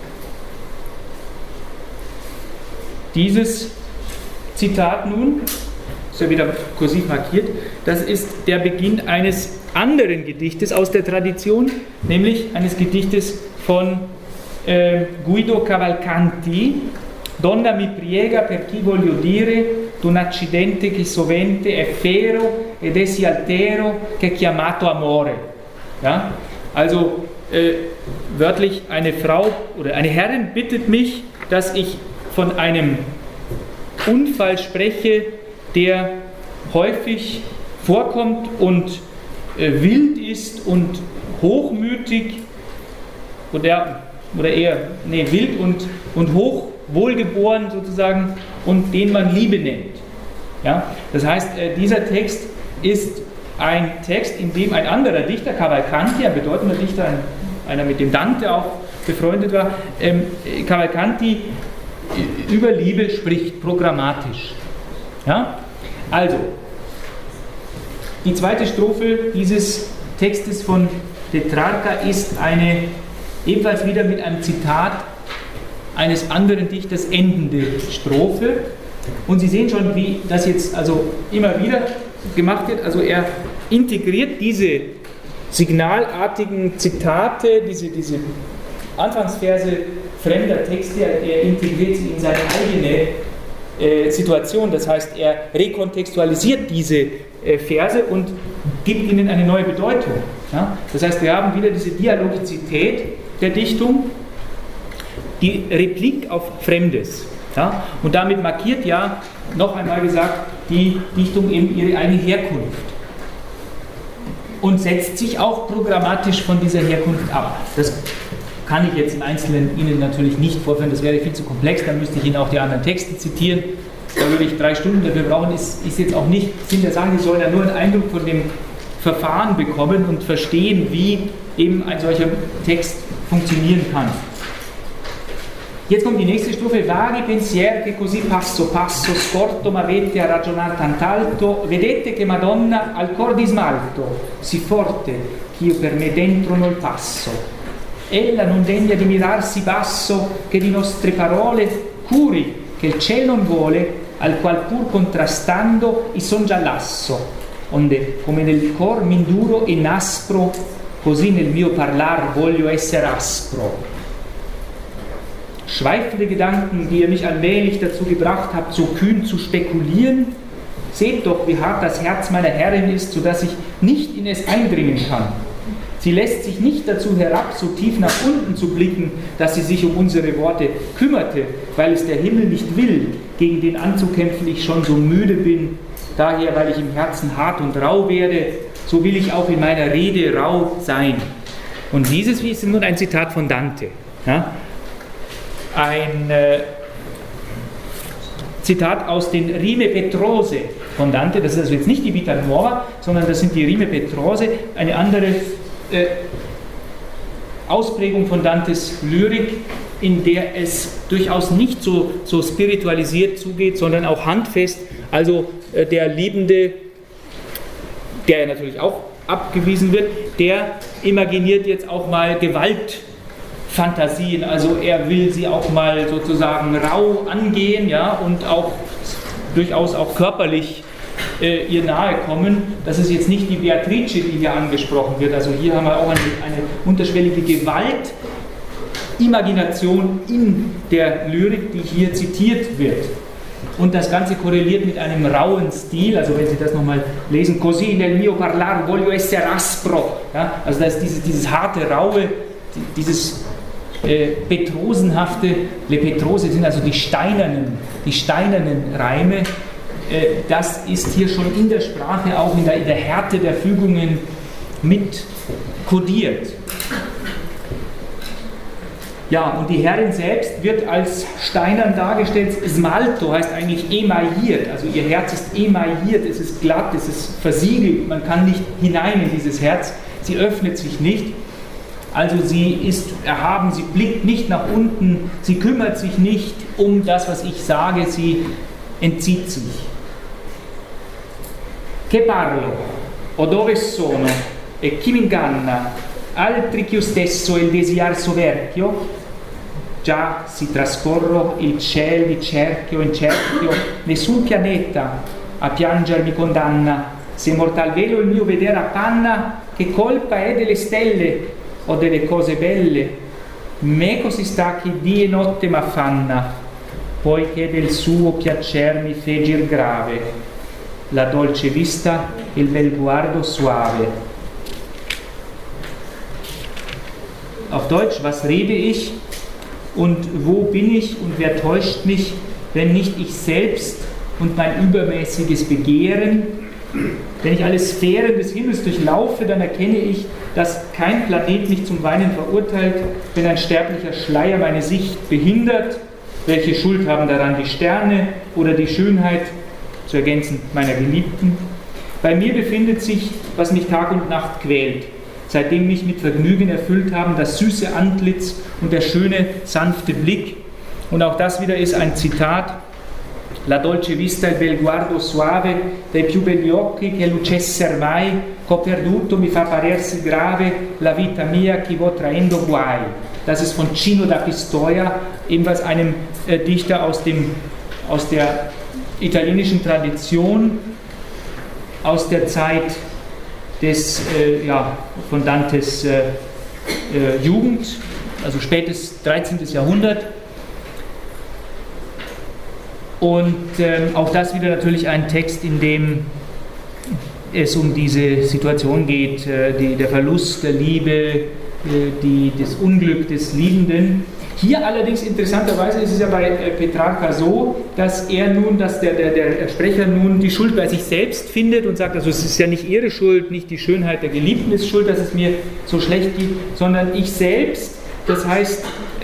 Dieses Zitat nun, ist ja wieder kursiv markiert, das ist der Beginn eines anderen Gedichtes aus der Tradition, nämlich eines Gedichtes von Guido Cavalcanti, Donna mi priega per chi voglio dire d'un accidente che sovente è fero ed è si altero che chiamato amore. Ja? Also wörtlich, eine Frau oder eine Herrin bittet mich, dass ich von einem Unfall spreche, der häufig vorkommt und wild ist und hochmütig wild und hoch wohlgeboren sozusagen und den man Liebe nennt. Ja? Das heißt, dieser Text ist ein Text, in dem ein anderer Dichter, Cavalcanti, ein bedeutender Dichter, einer mit dem Dante auch befreundet war, Cavalcanti über Liebe spricht, programmatisch. Ja? Also, die zweite Strophe dieses Textes von Petrarca ist eine, ebenfalls wieder mit einem Zitat eines anderen Dichters endende Strophe. Und Sie sehen schon, wie das jetzt also immer wieder gemacht wird. Also er integriert diese signalartigen Zitate, diese Anfangsverse fremder Texte, er integriert sie in seine eigene Situation. Das heißt, er rekontextualisiert diese Verse und gibt ihnen eine neue Bedeutung. Ja? Das heißt, wir haben wieder diese Dialogizität der Dichtung, die Replik auf Fremdes. Ja? Und damit markiert ja, noch einmal gesagt, die Dichtung eben ihre eigene Herkunft. Und setzt sich auch programmatisch von dieser Herkunft ab. Das kann ich jetzt im Einzelnen Ihnen natürlich nicht vorführen, das wäre viel zu komplex, dann müsste ich Ihnen auch die anderen Texte zitieren. Da würde ich 3 Stunden dafür brauchen, ist jetzt auch nicht Sinn der Sache, Sie sollen ja nur einen Eindruck von dem Verfahren bekommen und verstehen, wie eben ein solcher Text funktionieren kann. Jetzt kommt die nächste Strophe. Vaghi pensier che così passo passo scorto m'avete a ragionar tant'alto, vedete che Madonna al cor di smalto, si forte ch'io per me dentro non passo. Ella non degna di mirarsi basso che di nostre parole curi che il ciel non vuole, al qual pur contrastando i son già lasso, onde come nel cor m'induro e naspro, così nel mio parlar voglio essere aspro. Schweifende Gedanken, die ihr mich allmählich dazu gebracht habt, so kühn zu spekulieren, seht doch, wie hart das Herz meiner Herrin ist, sodass ich nicht in es eindringen kann. Sie lässt sich nicht dazu herab, so tief nach unten zu blicken, dass sie sich um unsere Worte kümmerte, weil es der Himmel nicht will, gegen den anzukämpfen ich schon so müde bin. Daher, weil ich im Herzen hart und rau werde, so will ich auch in meiner Rede rau sein. Und dieses ist nun ein Zitat von Dante. Ja? Ein Zitat aus den Rime Petrose von Dante, das ist also jetzt nicht die Vita Nuova, sondern das sind die Rime Petrose, eine andere Ausprägung von Dantes Lyrik, in der es durchaus nicht so spiritualisiert zugeht, sondern auch handfest, also der Liebende, der natürlich auch abgewiesen wird, der imaginiert jetzt auch mal Gewaltfantasien, also er will sie auch mal sozusagen rau angehen, ja, und auch durchaus auch körperlich ihr nahe kommen. Das ist jetzt nicht die Beatrice, die hier angesprochen wird, also hier haben wir auch eine unterschwellige Gewaltimagination in der Lyrik, die hier zitiert wird. Und das Ganze korreliert mit einem rauen Stil, also wenn Sie das nochmal lesen, così nel mio parlar voglio essere aspro, ja, also das ist dieses harte, raue, dieses Petrosenhafte, le Petrose sind also die steinernen Reime, das ist hier schon in der Sprache, auch in der Härte der Fügungen mit kodiert. Ja, und die Herrin selbst wird als steinern dargestellt. Smalto heißt eigentlich emailliert, also ihr Herz ist emailliert, es ist glatt, es ist versiegelt, man kann nicht hinein in dieses Herz, sie öffnet sich nicht. Also sie ist erhaben, sie blickt nicht nach unten, sie kümmert sich nicht um das, was ich sage, sie entzieht sich. Che parlo? O dove sono? E chi mi inganna? Altri che io stesso e il desiar soverchio? Già si trascorro il ciel di cerchio in cerchio, nessun pianeta a pianger mi condanna, se mortal velo il mio vedere appanna, che colpa è delle stelle o delle cose belle? Meco si sta che dì e notte m'affanna, poiché del suo piacer mi fe gir grave, la dolce vista e il bel guardo suave. Auf Deutsch, was rede ich und wo bin ich und wer täuscht mich, wenn nicht ich selbst und mein übermäßiges Begehren? Wenn ich alle Sphären des Himmels durchlaufe, dann erkenne ich, dass kein Planet mich zum Weinen verurteilt, wenn ein sterblicher Schleier meine Sicht behindert. Welche Schuld haben daran die Sterne oder die Schönheit, zu ergänzen, meiner Geliebten? Bei mir befindet sich, was mich Tag und Nacht quält, seitdem mich mit Vergnügen erfüllt haben, das süße Antlitz und der schöne, sanfte Blick. Und auch das wieder ist ein Zitat. La dolce vista e il bel guardo suave dai più belli occhi che lucesser mai, c'ho perduto mi fa parersi grave la vita mia chi vo traendo guai. Das ist von Cino da Pistoia, ebenfalls einem Dichter aus der italienischen Tradition, aus der Zeit von Dantes Jugend, also spätes 13. Jahrhundert. Und auch das wieder natürlich ein Text, in dem es um diese Situation geht, der Verlust der Liebe, das Unglück des Liebenden. Hier allerdings interessanterweise ist es ja bei Petrarca so, dass der Sprecher nun die Schuld bei sich selbst findet und sagt, also es ist ja nicht ihre Schuld, nicht die Schönheit der Geliebten ist schuld, dass es mir so schlecht geht, sondern ich selbst. Das heißt,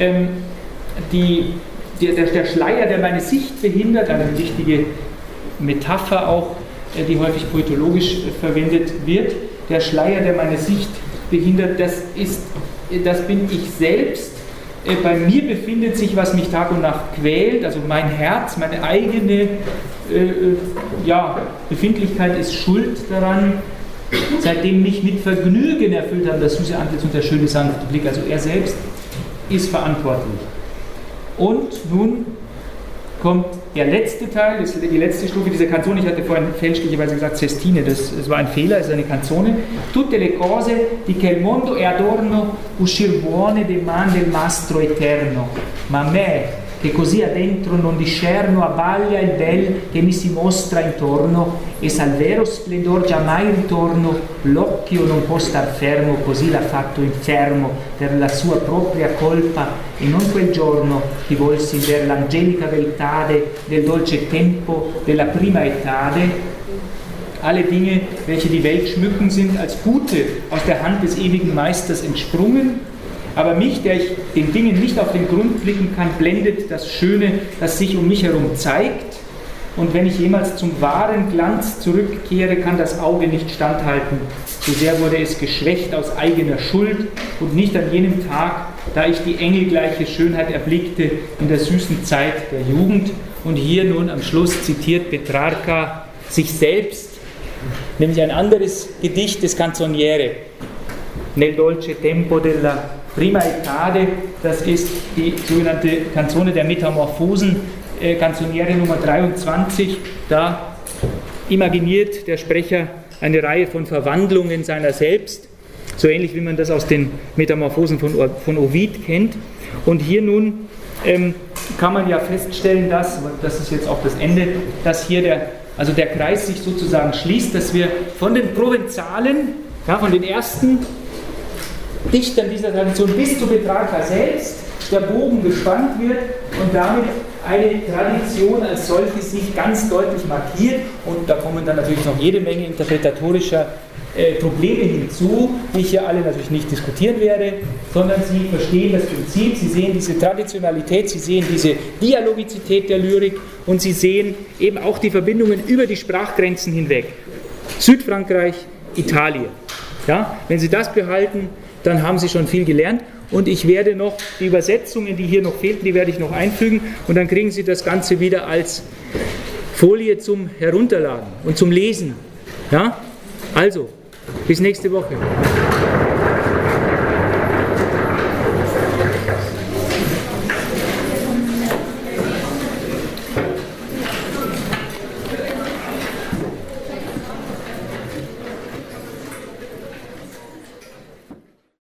der Schleier, der meine Sicht behindert, eine wichtige Metapher auch, die häufig poetologisch verwendet wird, der Schleier, der meine Sicht behindert, das bin ich selbst. Bei mir befindet sich, was mich Tag und Nacht quält, also mein Herz, meine eigene Befindlichkeit ist schuld daran, seitdem mich mit Vergnügen erfüllt haben das süße Antlitz und der schöne sanfte Blick. Also er selbst ist verantwortlich. Und nun kommt der letzte Teil, die letzte Strophe dieser Canzone. Ich hatte vorhin fälschlicherweise gesagt Sestine, das war ein Fehler, es ist eine Canzone. Tutte le cose di che il mondo è adorno uscir buone de man del mastro eterno, ma me che così addentro non discerno abbaglia il bel che mi si mostra intorno e s'al vero splendor giammai ritorno l'occhio non può star fermo così l'ha fatto infermo per la sua propria colpa e non quel giorno che volsi ver l'angelica beltade del dolce tempo della prima etade. Alle Dinge, welche die Welt schmücken, sind als Gute aus der Hand des ewigen Meisters entsprungen. Aber mich, der ich den Dingen nicht auf den Grund blicken kann, blendet das Schöne, das sich um mich herum zeigt. Und wenn ich jemals zum wahren Glanz zurückkehre, kann das Auge nicht standhalten. So sehr wurde es geschwächt aus eigener Schuld und nicht an jenem Tag, da ich die engelgleiche Schönheit erblickte in der süßen Zeit der Jugend. Und hier nun am Schluss zitiert Petrarca sich selbst, nämlich ein anderes Gedicht des Canzoniere, Nel dolce tempo della prima etade, das ist die sogenannte Canzone der Metamorphosen, Canzoniere Nummer 23. Da imaginiert der Sprecher eine Reihe von Verwandlungen seiner selbst, so ähnlich wie man das aus den Metamorphosen von Ovid kennt. Und hier nun kann man ja feststellen, das ist jetzt auch das Ende, dass hier der Kreis sich sozusagen schließt, dass wir von den Provenzalen, von den ersten Dichtern dieser Tradition bis zu Petrarca selbst der Bogen gespannt wird und damit eine Tradition als solche sich ganz deutlich markiert. Und da kommen dann natürlich noch jede Menge interpretatorischer Probleme hinzu, die ich hier alle natürlich nicht diskutieren werde, sondern Sie verstehen das Prinzip, Sie sehen diese Traditionalität, Sie sehen diese Dialogizität der Lyrik und Sie sehen eben auch die Verbindungen über die Sprachgrenzen hinweg. Südfrankreich, Italien. Ja, wenn Sie das behalten, dann haben Sie schon viel gelernt und ich werde noch die Übersetzungen, die hier noch fehlten, die werde ich noch einfügen und dann kriegen Sie das Ganze wieder als Folie zum Herunterladen und zum Lesen. Ja? Also, bis nächste Woche.